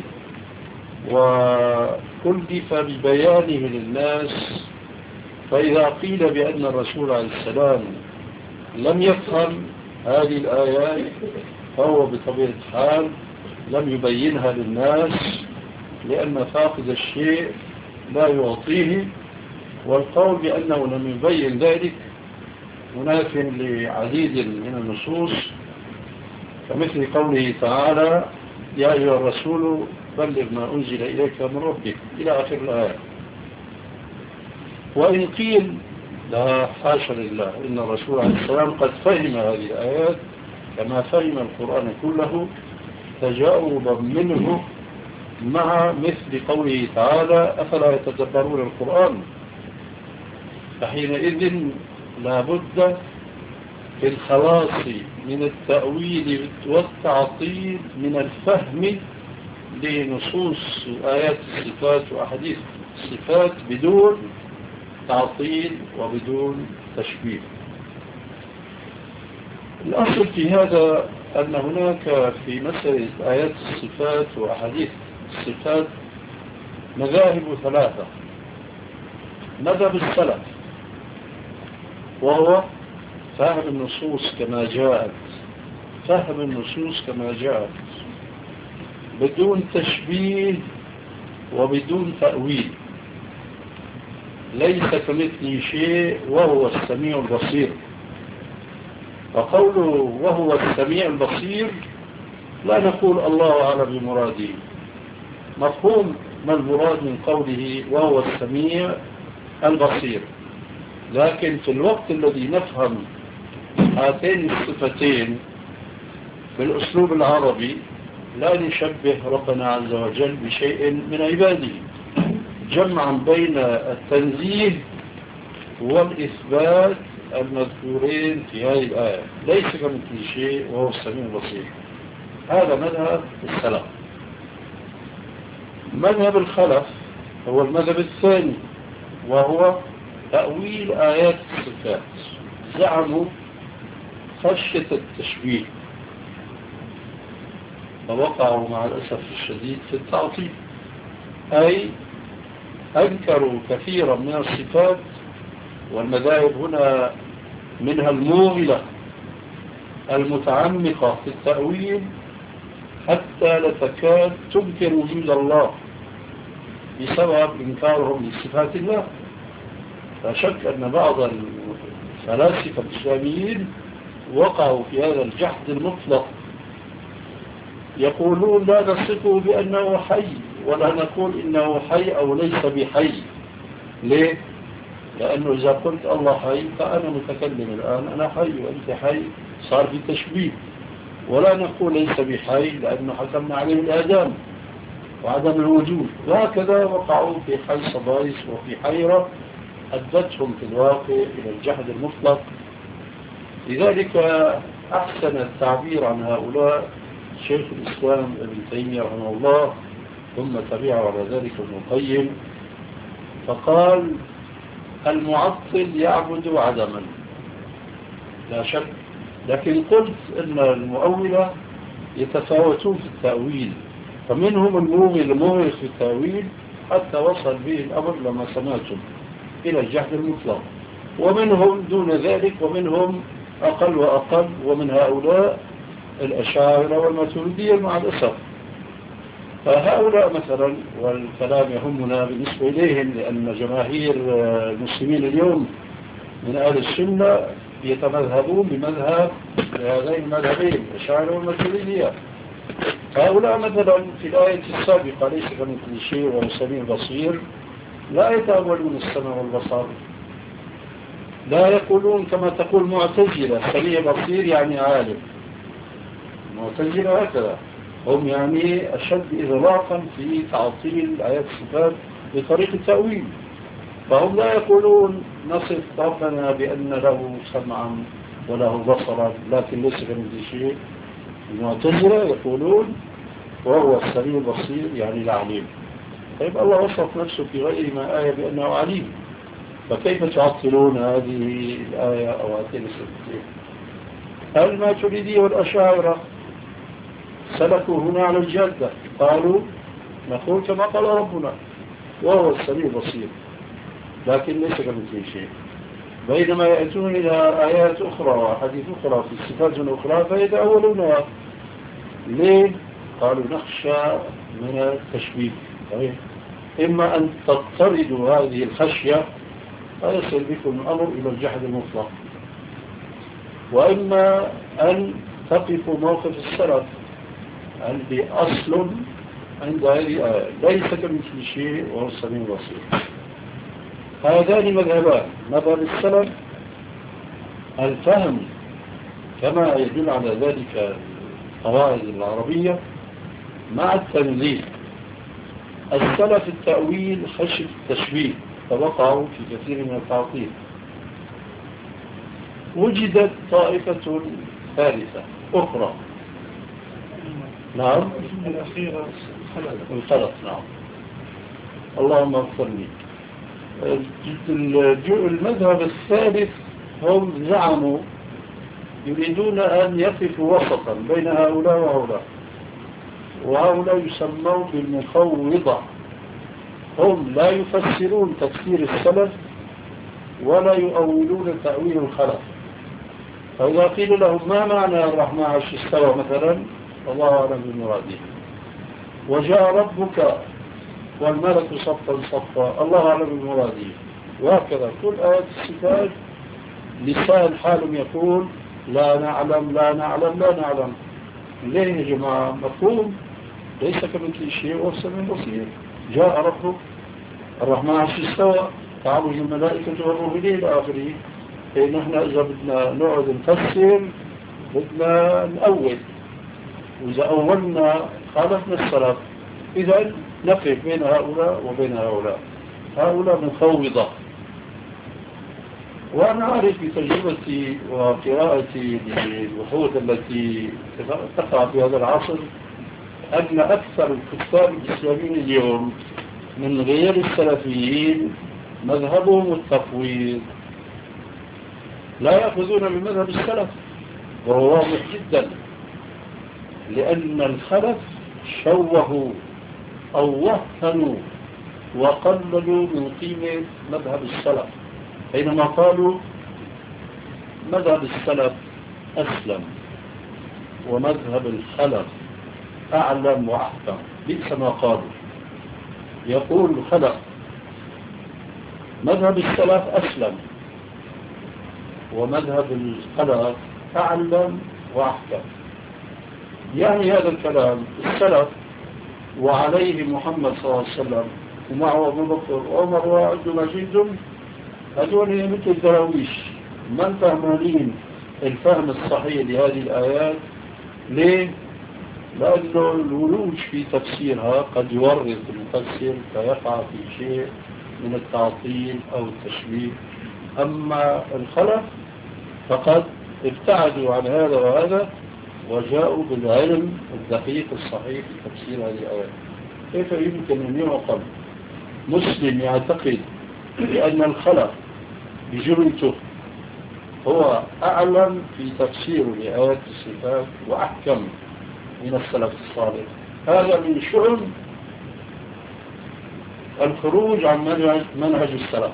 وكلف ببيانه للناس. فإذا قيل بأن الرسول عليه السلام لم يفهم هذه الآيات فهو بطبيعة الحال لم يبينها للناس، لأن فاقد الشيء لا يعطيه. والقول بأنه لم يبين ذلك مناف لعديد من النصوص، كمثل قوله تعالى: يا أيها الرسول بلغ ما أنزل إليك من ربك، إلى آخر الآية. وإن قيل لا، حاشا لله، إن الرسول عليه السلام قد فهم هذه الآيات كما فهم القرآن كله تجاوبا منه مع مثل قوله تعالى: أفلا يتدبرون القرآن؟ فحينئذ لا بد في الخلاص من التأويل والتعطيل من الفهم لنصوص آيات الصفات وأحاديث الصفات بدون تعطيل وبدون تشبيه. الأصل في هذا أن هناك في مسألة آيات الصفات وأحاديث الصفات مذاهب ثلاثة. مذهب السلف وهو فهم النصوص كما جاءت، فهم النصوص كما جاءت بدون تشبيه وبدون تأويل. ليس كمثله شيء وهو السميع البصير. فقوله وهو السميع البصير لا نقول الله أعلم بمراده. مفهوم ما المراد من قوله وهو السميع البصير، لكن في الوقت الذي نفهم هاتين الصفتين بالأسلوب العربي لا نشبه ربنا عز وجل بشيء من عباده، جمعا بين التنزيه والإثبات المذكورين في هذه الآية. ليس كمثله شيء وهو السميع البصير. هذا مذهب السلف. مذهب الخلف هو المذهب الثاني، وهو تأويل آيات الصفات. زعموا خشية التشبيه فوقعوا مع الأسف الشديد في التعطيل، أي أنكروا كثيرا من الصفات. والمذاهب هنا منها الموغلة المتعمقة في التأويل حتى لا تكاد تنكر وجود الله بسبب إنكارهم لصفات الله. لا شك أن بعض الفلاسفة الإسلاميين وقعوا في هذا الجحد المطلق، يقولون لا نصفه بأنه حي ولا نقول إنه حي أو ليس بحي. ليه؟ لأنه إذا قلت الله حي فأنا متكلم الآن أنا حي وأنت حي، صار في تشبيه. ولا نقول ليس بحي لأنه حكمنا عليه الآدام وعدم الوجود. وهكذا وقعوا في حي صبايس وفي حيرة أدتهم في الواقع إلى الجحد المطلق. لذلك أحسن التعبير عن هؤلاء شيخ الإسلام ابن تيمية رحمه الله، ثم تبعه على ذلك ابن القيم، فقال: المعطل يعبد عدما، لا شك. لكن قلت أن المؤولة يتفاوتون في التأويل، فمنهم الموغل الموغل في التأويل حتى وصل به الأمر لما سمعتم إلى الجحد المطلق. ومنهم دون ذلك ومنهم أقل وأقل، ومن هؤلاء الأشاعرة والماتريدية مع الأسف. فهؤلاء مثلا، والكلام يهمنا بالنسبة إليهم لأن جماهير المسلمين اليوم من أهل السنة يتمذهبون بمذهب هذين المذهبين الأشاعرة والماتريدية. هؤلاء مثلا في الآية السابقة ليس كمثله شيء وهو السميع البصير لا يتأولون السمع والبصر، لا يقولون كما تقول معتزلة سميع بصير يعني عالم. معتزلة هكذا هم يعني أشد إغلاقا في تعطيل آيات الصفات بطريقة التأويل. فهم لا يقولون نصف ربنا بأن له سمعا وله بصرا لكن ليس كمثله شيء. المعتزلة يقولون وهو السميع البصير يعني العليم. طيب الله وصف نفسه في غير ما آية بأنه عليم، فكيف تعطلون هذه الآية أو هاتين الصفتين؟ الماتريدية والأشاعرة سلكوا هنا على الجادة، قالوا نقول كما قال ربنا وهو السميع البصير لكن ليس كمثله شيء، بينما يأتون إلى آيات أخرى وحديث أخرى في الصفات الأخرى فيتأولونها. ليه؟ قالوا نخشى من التشبيه. طيب إما أن تضطردوا هذه الخشية فيصل بكم الأمر إلى الجحد المطلق، وإما أن تقفوا موقف السلف عندي أصل عند هذه الآية ليس كمثل شيء وهو السميع البصير. هذان مذهبان، مذهب السلف الفهم كما يدل على ذلك القواعد العربية مع التنزيل. السلف التأويل خشية التشبيه فوقعوا في كثير من التعطيل. وجدت طائفة ثالثة أخرى نعم الأخيرة الخلق نعم اللهم اغفر لي. المذهب الثالث هم زعموا يريدون أن يقفوا وسطا بين هؤلاء وهؤلاء، وهؤلاء يسمون بالمفوضة. هم لا يفسرون تفسير السلف ولا يؤولون تأويل الخلق. فإذا قيل لهم ما معنى الرحمن عرش استوى مثلا الله أعلم بمراده، وجاء ربك والملك صفا صفا الله أعلم بمراده، وهكذا كل آيات الصفات لسان حالهم يقول لا نعلم لا نعلم لا نعلم. ليه يا جماعة؟ مفهوم ليس كمثله شيء وهو السميع البصير. جاء ربك الرحمن عرش استوى تعرج الملائكة والروح إليه إلى آخره. نحن إذا بدنا نقعد نفسر بدنا نأول، وإذا أولنا خالفنا السلف. إذا نقف بين هؤلاء وبين هؤلاء. هؤلاء مفوضة. وأنا أعرف بتجربتي وقراءتي للبحوث التي تقع في هذا العصر أن أكثر الكتاب الإسلاميين اليوم من غير السلفيين مذهبهم التفويض، لا يأخذون بمذهب السلف، وهو واضح جدا لأن الخلف شوهوا أو وهنوا وقللوا من قيمة مذهب السلف حينما قالوا مذهب السلف أسلم ومذهب الخلف أعلم وأحكم. بئس ما قالوا. يقول الخلف مذهب السلف أسلم ومذهب الخلف أعلم وأحكم. يعني هذا الكلام السلف وعليه محمد صلى الله عليه وسلم ومعه أبو بكر وعمر وعندما جيدهم هذول مثل الدراويش من فهمانين الفهم الصحيح لهذه الآيات. ليه؟ لأنه الولوج في تفسيرها قد يورط المفسر فيقع في شيء من التعطيل أو التشبيه. أما الخلف فقد ابتعدوا عن هذا وهذا وجاءوا بالعلم الدقيق الصحيح في تفسير هذه الآيات. كيف يمكن أن يعقل مسلم يعتقد بأن الخلف بجرمته هو أعلم في تفسير لآيات الصفات وأحكم من السلف الصالح؟ هذا من شؤم الخروج عن منهج, منهج السلف.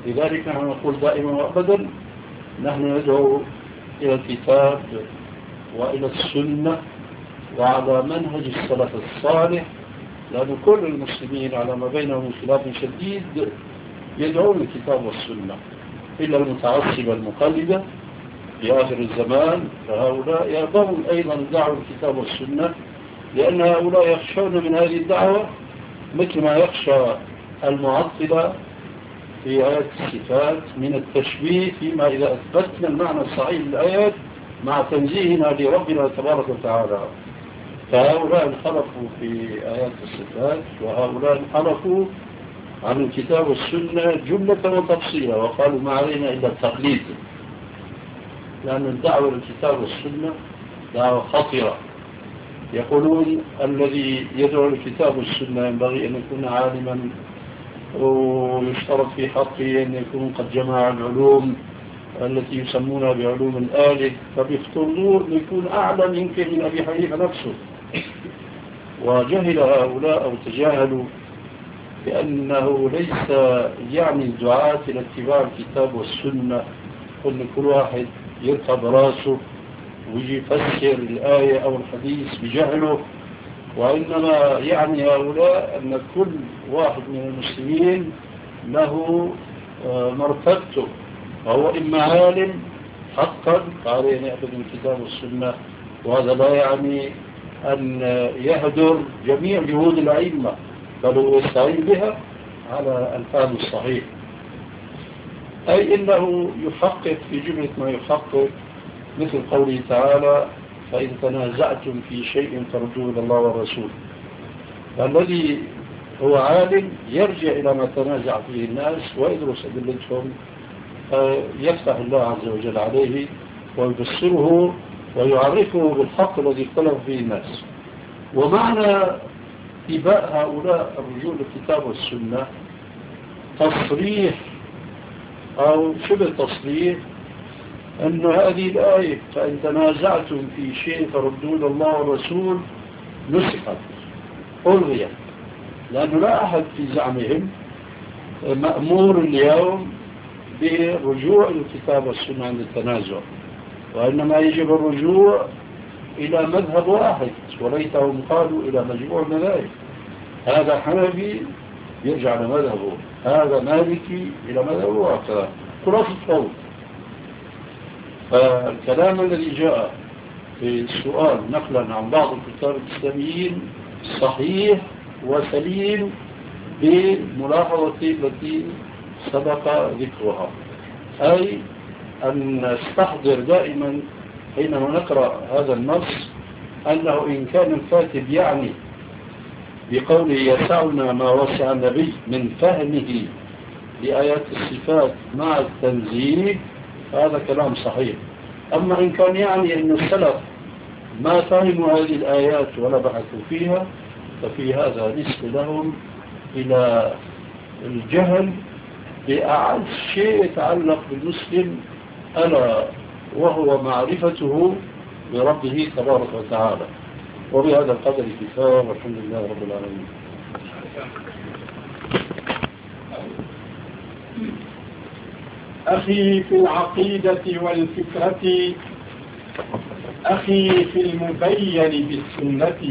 لذلك نحن نقول دائما وأبدا نحن ندعو إلى الكتاب وإلى السنة وعلى منهج السلف الصالح، لأن كل المسلمين على ما بينهم خلاف شديد يدعون الكتاب والسنة، إلا المتعصبة المقلدة في آخر الزمان، فهؤلاء يرضون أيضا دعوة الكتاب والسنة، لأن هؤلاء يخشون من هذه الدعوة مثل ما يخشى المعطلة في آيات الصفات من التشبيه، فيما إذا أثبتنا المعنى الصحيح للآيات مع تنزيهنا لربنا تبارك وتعالى. فهؤلاء انحرفوا في آيات الصفات، وهؤلاء انحرفوا عن الكتاب والسنة جملة وتفصيلا، وقالوا ما علينا إلا التقليد، لأن الدعوة للكتاب والسنة دعوة خطرة. يقولون الذي يدعو للكتاب والسنة ينبغي أن يكون عالما، ويشترط في حقه أن يكون قد جمع العلوم التي يسمونها بعلوم الآلة، فبيفترضون أن يكون أعلم يمكن من أبي حنيفة نفسه. وجهل هؤلاء أو تجاهلوا بأنه ليس يعني الدعاة إلى اتباع الكتاب والسنة أن كل واحد يركب راسه ويجي يفسر الآية أو الحديث بجهله، وإنما يعني هؤلاء أن كل واحد من المسلمين له مرتبته، وهو إما عالم حقا فعليه أن يأخذ الكتاب والسنة، وهذا لا يعني أن يهدر جميع جهود الأئمة، بل هو يستعين بها على الفهم الصحيح، أي إنه يحقق في جملة ما يحقق، مثل قوله تعالى فإن تنازعتم في شيء فردوه إلى الله والرسول. فالذي هو عالم يرجع إلى ما تنازع فيه الناس ويدرس أدلتهم، يفتح الله عز وجل عليه ويبصره ويعرفه بالحق الذي اختلف فيه الناس. ومعنى اتباع هؤلاء الرجوع للكتاب والسنة تصريح أو شبه تصريح أن هذه الآية فإن تنازعتم في شيء فردون الله والرسول نسخت ألغيت، لأنه لا أحد في زعمهم مأمور اليوم بالرجوع للكتاب والسنة عند التنازع، وإنما يجب الرجوع إلى مذهب واحد، وليتهم قالوا إلى مجموع المذاهب. هذا حنفي يرجع لمذهبه، هذا مالكي إلى مذهبه، وهكذا خلاصة القول. فالكلام الذي جاء في السؤال نقلا عن بعض الكتاب الإسلاميين صحيح وسليم بملاحظة التي سبق ذكرها، أي أن نستحضر دائما حينما نقرأ هذا النص أنه إن كان الكاتب يعني بقوله يسعنا ما وسع النبي من فهمه لآيات الصفات مع التنزيه، هذا كلام صحيح. أما إن كان يعني أن السلف ما فهموا هذه الآيات ولا بحثوا فيها، ففي هذا نسبة لهم إلى الجهل بأعز شيء يتعلق بالمسلم، ألا وهو معرفته بربه تبارك وتعالى. وبهذا القدر كفاية، والحمد لله رب العالمين. أخي في العقيدة والفكرة، أخي في المبين بالسنة،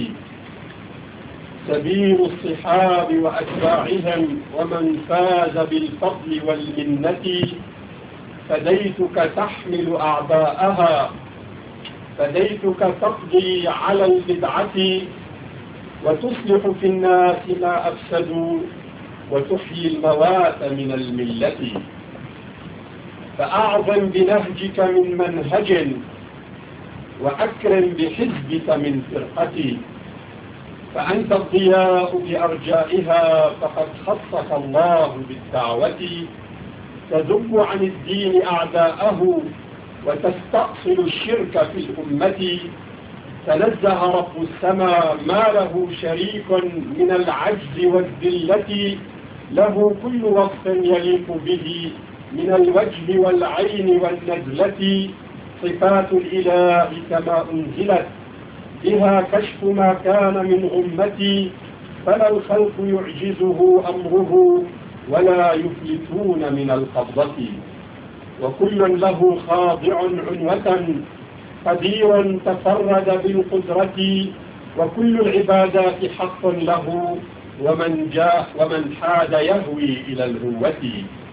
سبيل الصحاب وأتباعهم ومن فاز بالفضل والمنة، فديتك تحمل أعباءها، فديتك تقضي على البدعة، وتصلح في الناس ما أفسدوا، وتحيي الموات من الملة. فأعظم بنهجك من منهج، وأكرم بحزبك من فرقتي، فأنت الضياء بأرجائها، فقد خصك الله بالدعوة، تذب عن الدين أعداءه، وتستأصل الشرك في الأمة. تنزه رب السماء ما له شريك من العجز والذلة، له كل وصف يليق به من الوجه والعين والنزلة، صفات الإله كما أنزلت، بها كشف ما كان من غمتي، فلا الخلق يعجزه أمره، ولا يفلتون من القبضة، وكل له خاضع عنوة قدير تفرد بالقدرة، وكل العبادات حق له، ومن جاء ومن حاد يهوي إلى الهوة.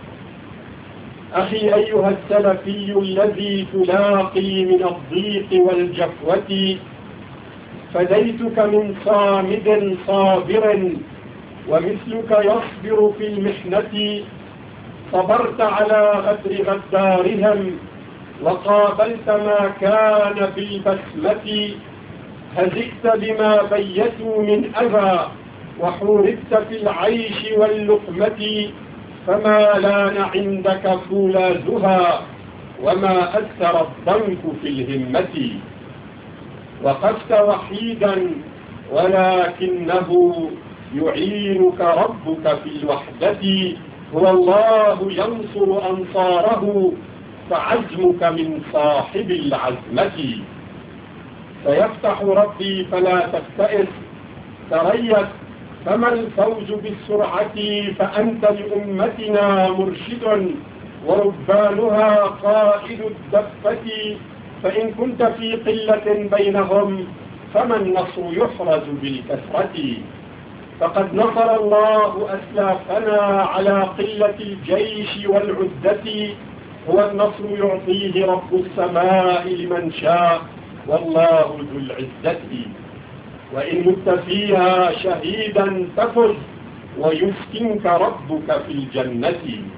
أخي أيها السلفي الذي تلاقي من الضيق والجفوة، فديتك من صامد صابر، ومثلك يصبر في المحنة. صبرت على غدر غدارهم، وقابلت ما كان بالبسمة. هزئت بما بيتوا من أذى، وحوربت في العيش واللقمة. فما لان عندك فولاذها، وما أثر الضنك في الهمة. وقفت وحيدا، ولكنه يعينك ربك في الوحدة. هو الله ينصر أنصاره، فعزمك من صاحب العزمة. سيفتح ربي فلا تفتئس، تريث فما الفوز بالسرعة. فأنت لأمتنا مرشد، وربانها قائد الدفة. فإن كنت في قلة بينهم، فما النصر يحرز بالكثرة. فقد نصر الله أسلافنا على قلة الجيش والعدة. هو النصر يعطيه رب السماء لمن شاء، والله ذو العزة. وإن مت فيها شهيدا تفز، ويسكنك ربك في الجنة.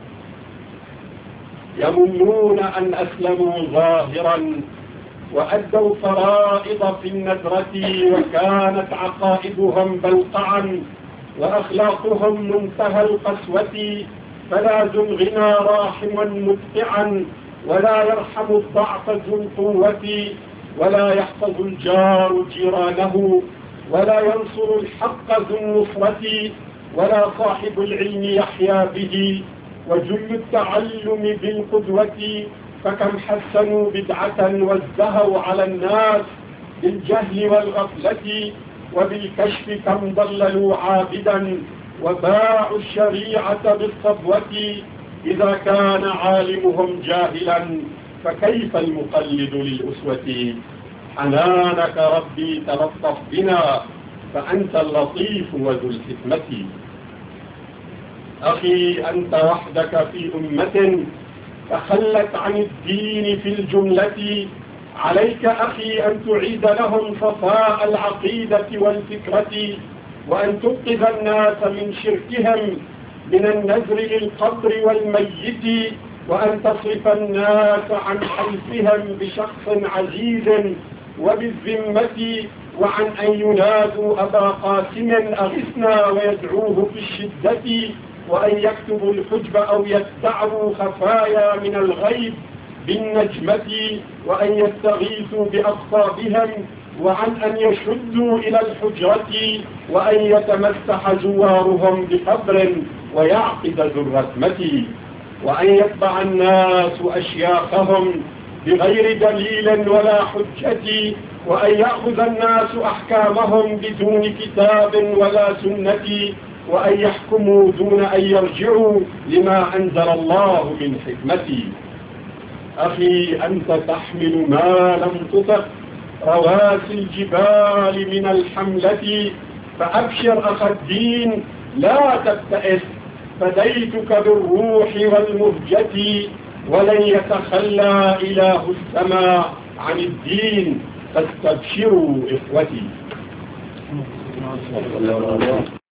يمنون أن أسلموا ظاهرا، وأدوا فرائض في الندرة. وكانت عقائدهم بلقعا، وأخلاقهم منتهى القسوة. فلا ذو الغنى راحم مدفعا، ولا يرحم الضعف ذو القوة. ولا يحفظ الجار جيرانه، ولا ينصر الحق ذو النصرة. ولا صاحب العلم يحيا به، وجل التعلم بالقدوة. فكم حسنوا بدعة وازدهوا على الناس بالجهل والغفلة. وبالكشف كم ضللوا عابدا، وباعوا الشريعة بالصبوة. إذا كان عالمهم جاهلا، فكيف المقلد للأسوة. حنانك ربي تلطف بنا، فأنت اللطيف وذو الحكمة. أخي أنت وحدك في أمة تخلت عن الدين في الجملة. عليك أخي أن تعيد لهم صفاء العقيدة والفكرة، وأن تنقذ الناس من شركهم من النذر للقبر والميت، وأن تصرف الناس عن حلفهم بشخص عزيز وبالذمة، وعن أن ينادوا أبا قاسم أغثنا ويدعوه في الشدة، وأن يكتبوا الحجب أو يدعوا خفايا من الغيب بالنجمة، وأن يستغيثوا بأقطابهم، وعن أن يشدوا إلى الحجرة، وأن يتمسح زوارهم بقبر ويعقد ذو الرتمة، وأن يتبع الناس أشياخهم بغير دليل ولا حجة، وأن يأخذ الناس أحكامهم بدون كتاب ولا سنة، وأن يحكموا دون أن يرجعوا لما أنزل الله من حكمته. أخي أنت تحمل ما لم تطق رواسي الجبال من الحملة، فأبشر أخ الدين لا تبتئس، فديتك بالروح والمهجة، ولن يتخلى إله السماء عن الدين، فاستبشروا إخوتي.